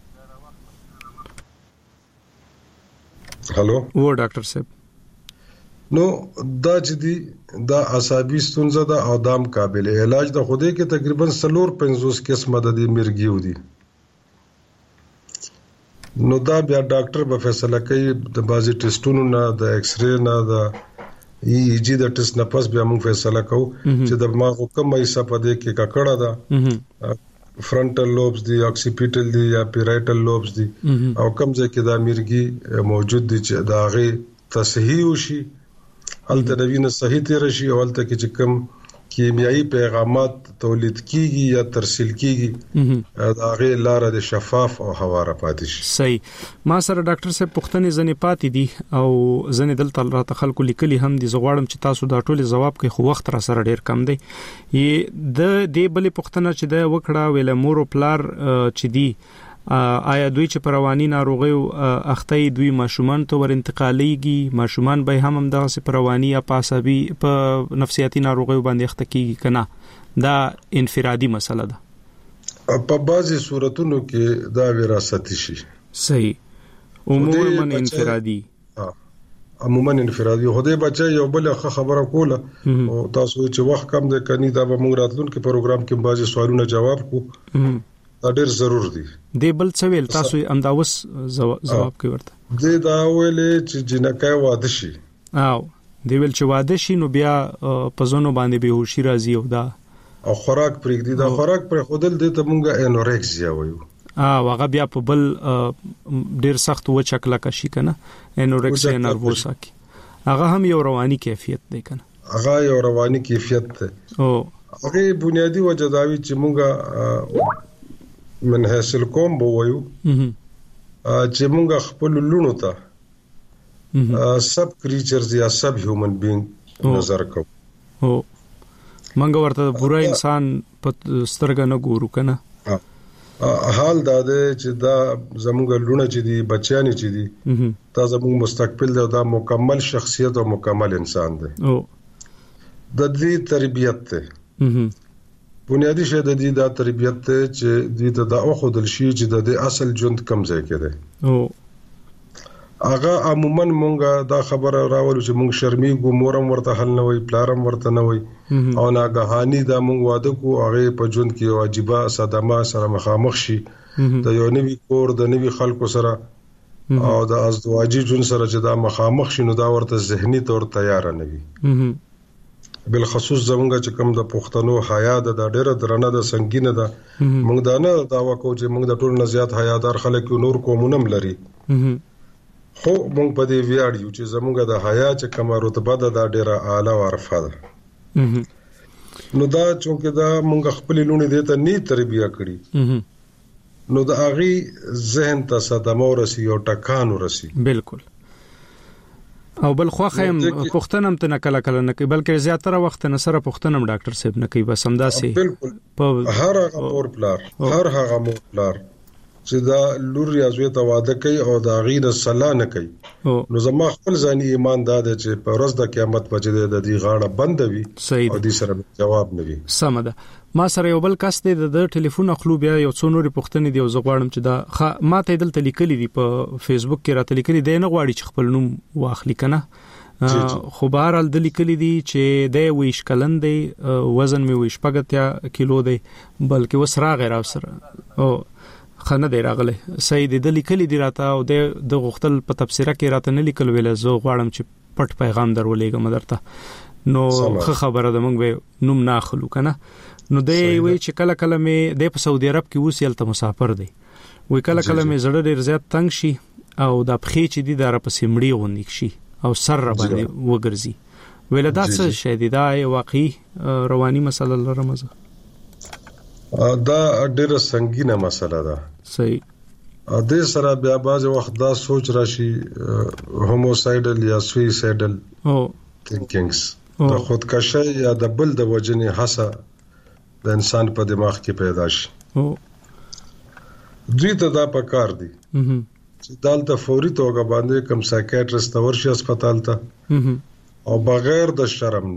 هالو و ډاکټر صاحب نو دا چې دی دا اعصابي ستونزه ده او دام قابل علاج ده خوده کې تقریبا 450 قسمه د مرګیو دي نو دا بیا ډاکټر به فیصله کوي د بازي ټیسټونو نه د ایکس رې نه د EEG د ټیسټ نه پس بیا موږ فیصله کوو چې د دماغ کومه حصہ په دې کې ککړه ده فرنټل لوبز دی اکسیپیټل دی یا پیرایټل لوبز دی او کوم ځای کې د مرګي موجود دي چې دا غي تصحیح وشي الته د وینې صحیح تیر شي او الته کې چې کوم کیمیاوي پیغامات تولید کیږي یا ترسیل کیږي دا غي لار د شفاف او هواره پاتې شي. صحیح. ما سره ډاکټر صاحب پښتنې ځنې پاتې دي او ځنې دلته راته خلکو لیکلي هم دي زغواړم چې تاسو دا ټول جواب کوي خو وخت را سره ډیر کم دی د دې بلې پښتنه چې د وکړه ویل مور پلار چې دی آیا دوی چې پرواني ناروغي اخته دوی ماشومان ته ور انتقاليږي ماشومان به هم دغه پرواني یا پاسبي په نفسياتي ناروغي باندې اخته کیږي کنه دا انفرادي مسله ده په بعضي صورتونو کې دا وراثتي شي. صحیح. عموما انفرادي هدي بچي یو بل خبره کوله او تاسو چې وخت کم ده کني دا به موږ راتلونکي پروګرام کې بعضي سوالونه جواب کو دا ډیر ضرور دي. دی بل څه ویل تاسو امداوس جواب کوي ورته دی دا ویلې چې جنکای واده شي او دی ویل چې واده شي نو بیا پزونو باندې به هوشي راځي او دا او خوراک پرېږدي دا خوراک پر خودل دي ته مونږه انورکسیا وایو هغه بیا په بل ډیر سخت و چکلا کشي کنه انورکسیا نروسا کی هغه هم یو رواني کیفیت دی کنه هغه یو رواني کیفیت ده او هغه بنیادی وجه دا وی چې مونږه من حاصل کوم بو وایو چې مونږ خپل لونو ته سب کریچرز یا سب هیومن بینګ نظر کوو مونږ ورته بورا انسان په سترګه نه ګورو کنه حال دا ده چې دا زموږ لونه چې دي بچیانی چې دي دا زموږ مستقبل دی دا مکمل شخصیت او مکمل انسان دی د دې تربیت ته بنیادی شی د دې د تربیت ته چې د دا خو دل شي چې د اصل ژوند کم ځای کې ده او هغه عموما مونږه دا خبره راولو چې مونږ شرمېږو مورم ورته حل نه وي پلارم ورته نه وي او ناګهاني دا مونږ واده کو هغه په ژوند کې واجبہ صدمه سره مخامخ شي د یو نوي کور د نوي خلکو سره او د ازدواجی ژوند سره چې دا مخامخ شي نو دا ورته ذهني تور تیار نه وي بالخصوص زمونږ چې کوم د پښتنو حیا د ډېر درنه د سنگینه ده مونږ دا نه داوا کوو چې مونږ د ټول نه زیات حیادار خلک نور قومونم لري خو مونږ په دې ویاړو چې زمونږ د حیا چې کومه رتبه ده دا ډیره اعلی او عرفه ده نو دا چې دا مونږ خپل لونی دې ته نی تربیه کړی نو دا اغي ذهن ته صدمه ورسي او ټکان ورسي بالکل او بل خو خیم پښتنم ته نکله کله نه کوي بلکې زیاتره وخت نه سره پښتنم ډاکټر صاحب نه کوي بس همدا سي بالکل هر هغه مور پلار هر هغه مور پلار چې دا لور یا زوی ته واده کوي او دا غیر صلاح نه کوي نو زما خپل ځاني ایمان دا ده چې په ورځ د قیامت بچي د دې غاړه بند وي او دې سره جواب نه وي سم ده ما سره یو بل کس دی د ټلیفون خپل بیا یو څو نوري پښتنې دی او زغواړم چې دا ما ته دلته لیکلي دی په فیسبوک کې راته لیکلي دی نه غواړي چې خپل نوم واخلي کنه خو بهرال د لیکلي دی چې د ویش کلن دی وزن می ویش پګتیا کیلو دی بلکې وسرا غیر اوسره او خنه دی راغله سید د لیکلي دی راته او د غختل په تفسیره کې راته نه لیکل ویل زه غواړم چې پټ پیغام درولېګم درته نو خبره ده مونږ به نوم نه اخلو کنه نو دی وی چې کله کله مې د په سعودي عرب کې وسیل ته مسافر دی وی کله کله مې زړه ډیر زیات تنگ شي او د پخې چې دی در په سیمړي غونډ شي او سر را باندې وګرځي ویل دا څه شی دی دا واقعي رواني مسله لرمزه دا ډیره سنگینه مسله ده صحیح د سره بیا باز وخت دا سوچ راشي هوموسایډل یا سویسایډل تھینکینګز د خودکشي یا د بل د وجنې حسه د انسان په دماغ کې پیدا شي دوی ته دا پکار دي چې دالته فوري توګه باندې کم سایکیاټریست ورشي هسپتال ته او بغیر د شرم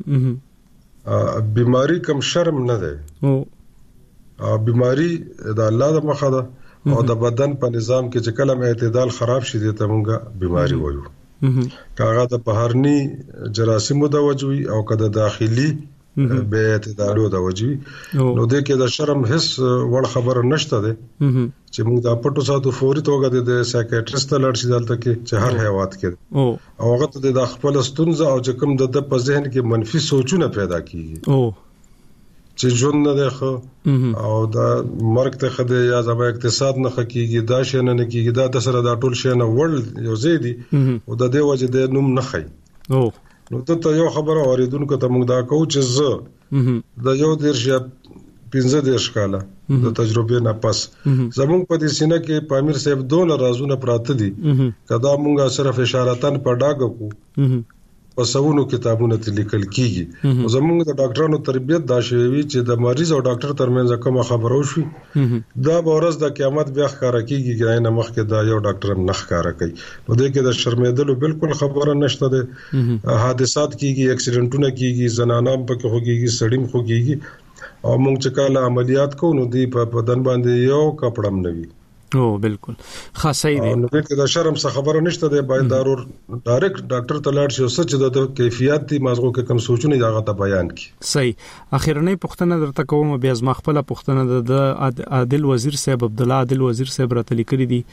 نه بیماری کم شرم نه ده بیماری د الله د مخه ده او د بدن په نظام کې چې کلم اعتدال خراب شي د تمونګه بیماری وایو کاغه د بهرني جراثیمو د وجوي او کده داخلي به اعتدالو د وجوي نو د کې د شرم هیڅ وړ خبره نشته ده چې موږ د پټو ساتو فوري توګه د سایکیاټریست لړ شي دلته کې چې هر حیوات کې او هغه ته د خپل ستونزه او چې کوم د په ذهن کې منفي سوچونه پیدا کیږي چې ژوند نه ده او دا مرګ ته خده یا زما اقتصاد نه خکېږي دا شي نه کېږي دا د سره دا ټول شي نه ورل یو زیدي او د دې وجه د نوم نه خي نو ته یو خبره اوریدونکو ته موږ دا کوو چې زه د یو درشه 15 کاله د تجربه نه پس زموږ په دې سینه کې پامیر صاحب دوه رازونه پراته دي کدا موږ صرف اشارتن په ډاګه کو پسونو کتابونه لیکل کیږي او زموږ د ډاکټرانو تربیت دا شوی چې د مریض او ډاکټر ترمنځ کومه خبره وشي دا به ورځ د قیامت بیا ښکارا کیږي چې نه مخکې دا یو ډاکټر هم نه ښکارا کوي نو د کې د شرمېدلو بالکل خبره نشته ده حادثات کیږي اکسیډنټونه کیږي زنانام پکې خوږي سړیم خوږي او موږ چې کله عملیات کوو نو دی په بدن باندې یو کپړم نه وي او بالکل خاصه دی نو کې د شرم څخه خبره نشته دی باید ضرور ډایرکټ ډاکټر ته لاړ شي او سچ د کیفیت دی مازغو کې کم سوچونه دا غته بیان کی صحیح اخیرنۍ پښتنه درته کوم بیا زما خپل پښتنه د عادل وزیر صاحب عبد الله عادل وزیر صاحب راته لیکلي دي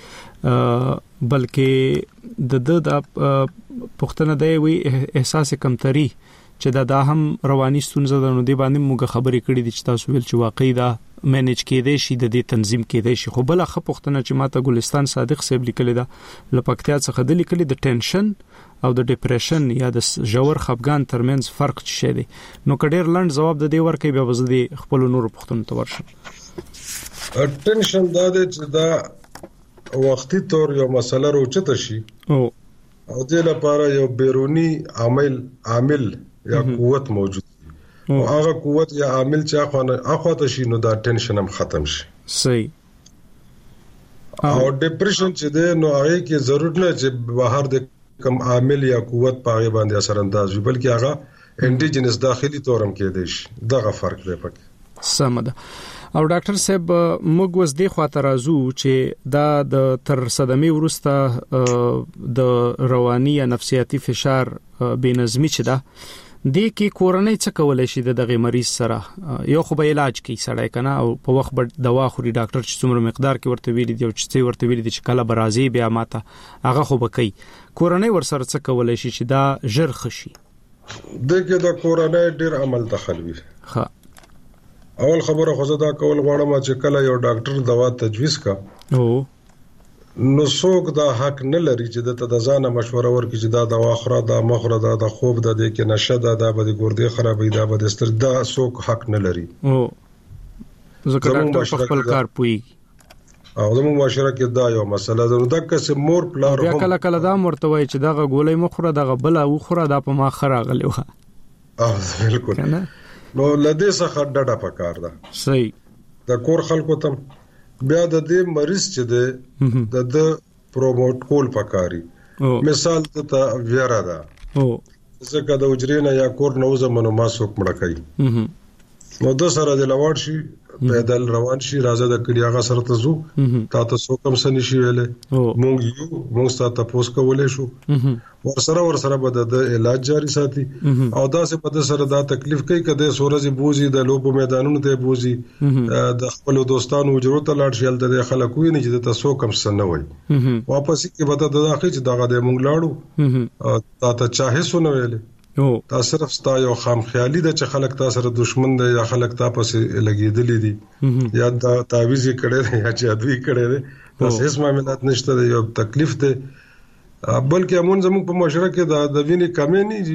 بلکې د پښتنه دی وی احساس کمتري چې دا هم رواني ستونزه ده نو دی باندې موږ خبرې کړې دي چې تاسو ویل چې واقعي دا مینج کېدې شي د دې تنظیم کېدې شي خو بل خه پښتنه چې ماته ګلستان صادق صاحب لیکلی دا لپکتیا څخه د لیکلي د ټینشن او د ډیپریشن یا د ژور خفګان ترمنځ فرق څه دی نو کډیر لند جواب د دې ورکې بیا وزدي خپل نور پښتون ته ورشم ټینشن دا چې دا وختي تور یو مسله روچته شي او د لپاره یو بیرونی عامل یا قوت موجود او هغه قوت یا عامل چې اخواته شي نو دا ټینشن هم ختم شي صحیح او ډیپریشن چې ده نو هغه کې ضرورت نه چې بهر د کم عامل یا قوت پاغه باندې اثر انداز وي بلکې هغه انډیجنس داخلي تورم کې دی دغه فرق دی پکې سمده. او ډاکټر صاحب موږ وس د خواته راځو چې دا د تر صدمې وروسته د رواني یا نفسیاتي فشار بې نظمي چې دا د کی کورنۍ څه کولای شي دغه مریض سره یو خو به علاج کوي سړی کنه او په وخت به دوا خوري ډاکټر چې څومره مقدار کې ورته ویلي دی او چې ورته ویلي دی چې کله برازي بیا ماته هغه خو به کوي. کورنۍ ور سره څه کولای شي چې دا ژر خشي؟ دغه د کورنۍ ډیر عمل تخلوي. ها اول خبره خو زدا کول غواړم چې کله یو ډاکټر دوا تجویز کا نو څوک دا حق نه لري چې د ځانه مشوره ورکړي چې دا دوا خوره دا مخوره دا د خوب د دې کې نشه دا به د ګردې خرابې دا به د ستر دا څوک حق نه لري. ځکه ډاکټر په خپل کار پوي او زموږ معاشره کې دا یو مسله ده. دا که مور پلار هم کله کله دا مرتوي چې دا ګولې مخوره دا بل او خوره دا په ما خراغلی و. بالکل نو لدې څخه ډډه پکار ده. صحیح. د کور خلکو ته بیا د دې مریض چې د پروموټ کول پکاري. مثال ته ویرا ده ځکه د وجرینه یا کور نو زمونو ما څوک مړ کوي نو د سره د لوړ شي پیدل روان شي راځه د کړي هغه سره ته زو تا ته څوک هم سني شي ویلې مونږ ستاسو پوس کولې شو ور سره به د علاج جاری ساتي او دا سه په سره دا تکلیف کوي کده سورج بوزي د لوبو میدانونو ته بوزي د خپل دوستانو ضرورت لاړ شي د خلکو نه چې تاسو کم سن وي واپس کې به د داخلي چې دغه د مونږ لاړو تا ته چاهي سن ویلې تا صرف ستا یو خام خیالي د چې خلک تاسو سره دشمن دي یا خلک تاسو لګیدلې دي یا دا تعویذ کړي دي یا جادوی کړي دي تاسو هیڅ معاملات نشته یو تکلیف ده بلکې امون زموږ په معاشره کې د وینې کمی نه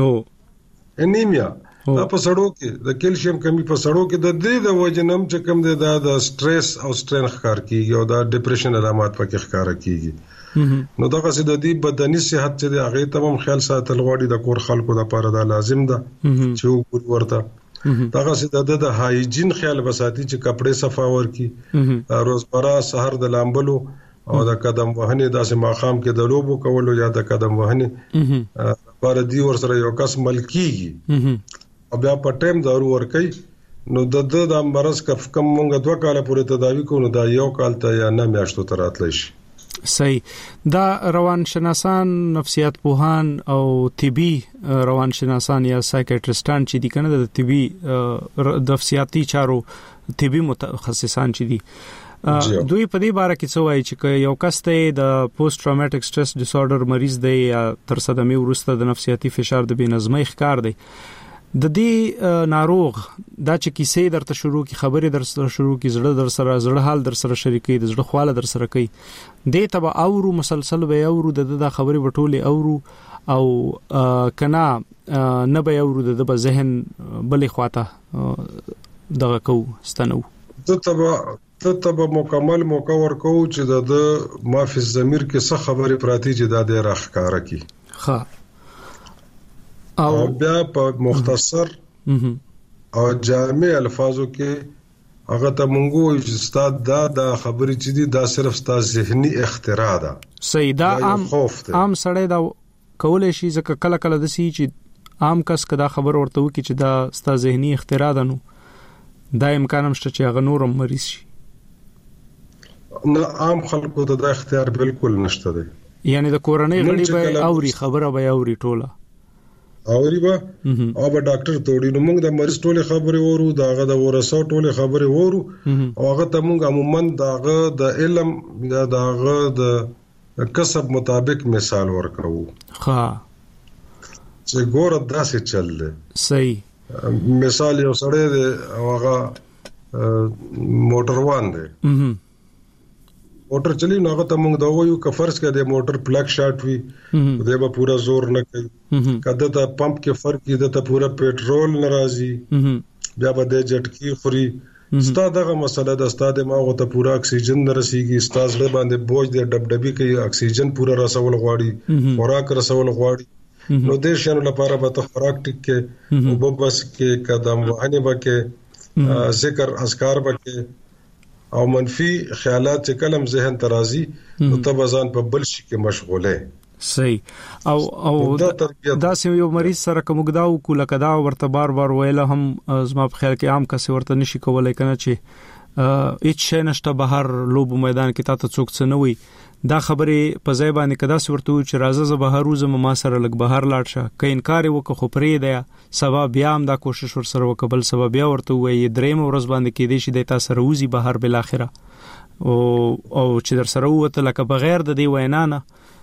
دي انیمیا دا په سړو کې د کیلشیم کمی په سړو کې د دې د وجنم چې کم دي د سټرس او سټرین ښکار کیږي او د ډیپریشن علامات پکې ښکار کیږي. نو دا څه د دې بدني صحت چې د هغه تمام خیال ساتل غواړي د کور خلکو لپاره دا لازم ده چې وګور ورته دا څه د هایجین خیال وساتي چې کپڑے صفا ورکي روزمره سحر د لامبلو او د قدم وهنې داسې ماقام کې د لوبو کولو یا د قدم وهنې پر دې ور سره یو کس ملکیږي او بیا په ټیم دارو ورکي نو د مرز کم مونږ 2 کال پورې تداوی کوو دا یو کال ته یا نه میاشتو تر راتلی شي. صحیح. دا روانشناسان نفسیات پوهان او طبي روانشناسان یا سایکیاټریسټان چې دي کنه د طبي د نفسیاتي چارو طبي متخصصان چې دي دوی په دې باره کې څه وایي چې یو کس ته د پوسټ ټراوماټیک سټرس ډیس آرډر مریض دی یا تر صدمې وروسته د نفسیاتي فشار د بې نظمۍ ښکار دی د دې ناروغ دا چې کیسې درته شروع کی خبرې در سره شروع کی زړه حال در سره شریکي د زړه خواله در سره کوي دې تبع اورو مسلسل به اورو د خبرې وټولې اورو او کنا نه به اورو د ذهن بلې خواته دغه کو ستنو ته تبع مکمل موقع ورکو چې د مافي ضمیر کې څه خبرې پراتی چې د دې راخکاره کی ها او بیا په مختصر او جامع الفاظو کې هغه ته مونږ چې استاد دا خبرې چې دي دا صرف ستاسو ذهني اختراع ده. صحیح. دا عام سړی دا کولای شي ځکه کله کله د سي چې عام کس کدا خبر ورته وکي چې دا ستاسو ذهني اختراع ده نو دا امکان هم شته چې هغه نورم مریض شي. نه عام خلکو ته دا اختیار بالکل نشته دی. یعنی د کورنۍ غړي به اوري خبره به اوري ټوله اوري به او به ډاکټر توړي نو موږ د مریض ټوله خبره وورو داغه د ورثه ټوله خبره وورو او هغه ته موږ عموما داغه د علم یا داغه د کسب مطابق مثال ورکو. ها چې ګور داسې چل دی. صحیح. مثال یو سړی دی او هغه موټر وان دی موټر چلی نو هغه ته موږ دا وایو ک فرض کړه د موټر پلگ شارټ وي دې به پورا زور نه کوي کده ته پمپ کې فرق کې د پورا پېټرول ناراضي بیا به د جټکی خوري ستاسو دغه مسله د ستاسو دماغ ته پورا اکسیجن نه رسیږي ستاسو له باندې بوج د ډبډبي کوي اکسیجن پورا رسول غواړي خوراک رسول غواړي نو د شنو لپاره به ته خوراک ټیک کې او بس کې قدم وهنه وکې ذکر اذکار وکې او منفي خیالات چې کلم ذهن ترازی نو ته ځان په بل شي کې مشغوله صحیح او دا سم یو مریض سره کومګداو کوله کدا ورته بار ویل هم زما په خیال کې عام کس ورته نشي کولای کنه چې هیڅ شي نشته بهر لوب میدان کې تاسو څوک څه نه وي دا خبره په ځای باندې کدا سورته چې راځه زه بهر وزم ما سره لګ بهر لاړ شه کین کار وکړه خو پرې دی سبب بیا هم دا کوشش ور سره وکبل سبب بیا ورته وي دریم ورځ باندې کې دي چې د تاسو روزي بهر بل اخره او چې در سره وته لکه بغیر د دی وینا نه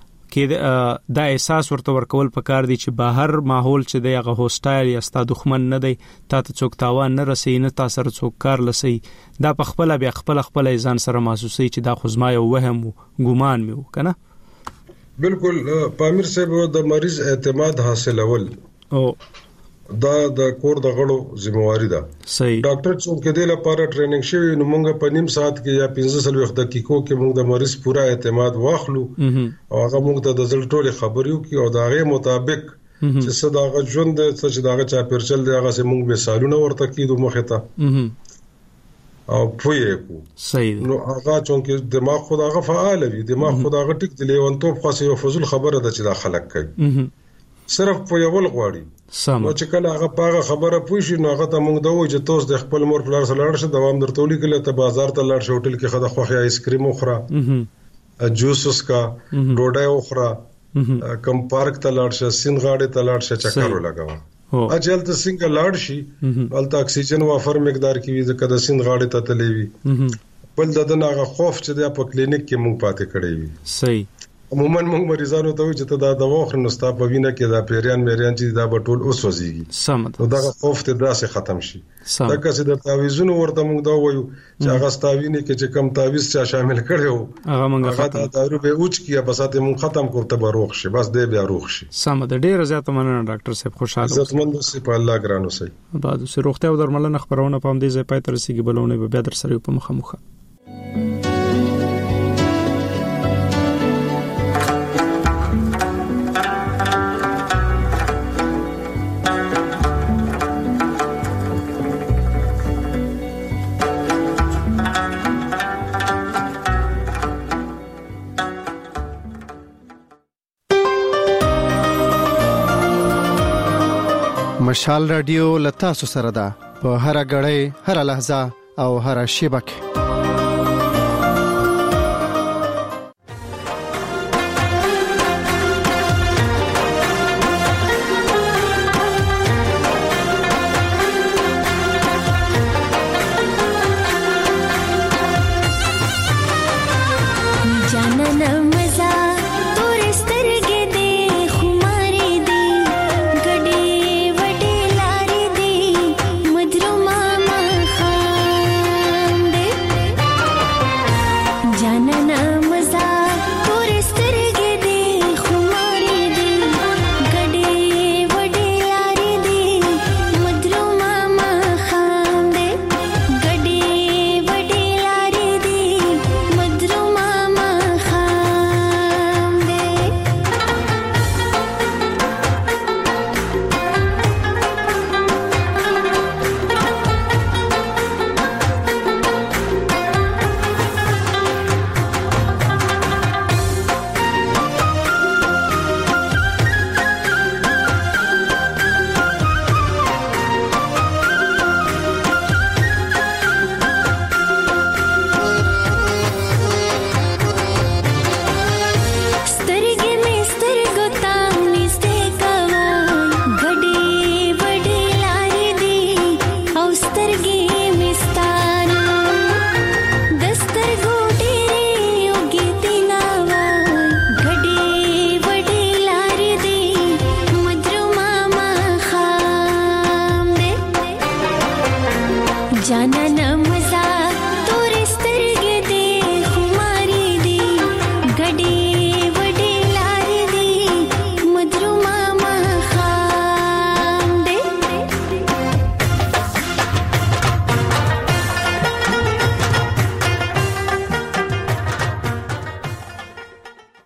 کې دا احساس ورته ورکول پکار دي چې بهر ماحول چې دی هغه هوستایل یا ستاسو دښمن نه دی تاسو څوک تاوان نه رسي نه تاسو سره څوک کار لسي دا په خپل بیا خپل ځان سره محسوسي چې دا خو زما یو وهم ګومان میو کنه بالکل پامیر صاحب د مریض اعتماد حاصلول او دا د کور د غړو ذمہواری ده صحیح ډاکټر څوک کې د لپاره ټریننګ شوی نو موږ په نیم ساعت کې یا 15 وخت دقیقو کې موږ د مریض پورا اعتماد واخلو او هغه موږ ته د ځل ټولې خبرې وکړو او دا غي مطابق چې صداغه ژوند چې داغه چا پرچل دی هغه سه موږ مثالونه ورته کیدو مخه ته او پوهې کو صحیح نو هغه چې دماغ خداغه فعال وي دماغ خداغه ټیک دی لیوانتوب خاصه یو فضل خبره ده چې دا خلک کوي صرف په یو ول غواړي نو چې کله هغه پاغه خبره پوښي نو هغه ته موږ دا وایي چې تاسو د خپل مور پلار سره لاړ شئ دوام درته ولیکل ته بازار ته لاړ شئ هوټل کې خدا خوخه آیس کریم وخوره جوس وسکا ډوډۍ وخوره کم پارک ته لاړ شئ سین غاړې ته لاړ شئ چکر ولګاوه اجل ته څنګه لاړ شي ولته اکسیجن وافر مقدار کې وي ځکه د سین غاړې ته تلوي بل دغه خوف چې د په کلینیک کې موږ پاتې کړی وي صحیح عموما موږ مریضانو ته وایي چې ته دا دوا خورې نو ستا په وینه کې دا پیریان چې دا به ټول وسوځيږي سمه نو دا خوف ته داسې ختم شي دا که د تعویذونو ورته موږ دا وایو چې هغه ستاوینه کې چې کم تعویذ چا شامل کړو هغه موږ ختم دارو به اوچ کیه بساته موږ ختم کوته به روغ شي بس دې بیا روغ شي سمه د ډیر زیات مننه ډاکټر صاحب خوشاله عزتمند سي په الله ګرانو سي بعد سره روغتیا او درملنه خبرونه پام دې زې پای تر سیګي بلونه به بیا در سره په مخه مشال رادیو لتا سره ده په هر غړې هر لحظه او هر شیبه मजा तोरे स्तरगे दे खुमारी दी गडी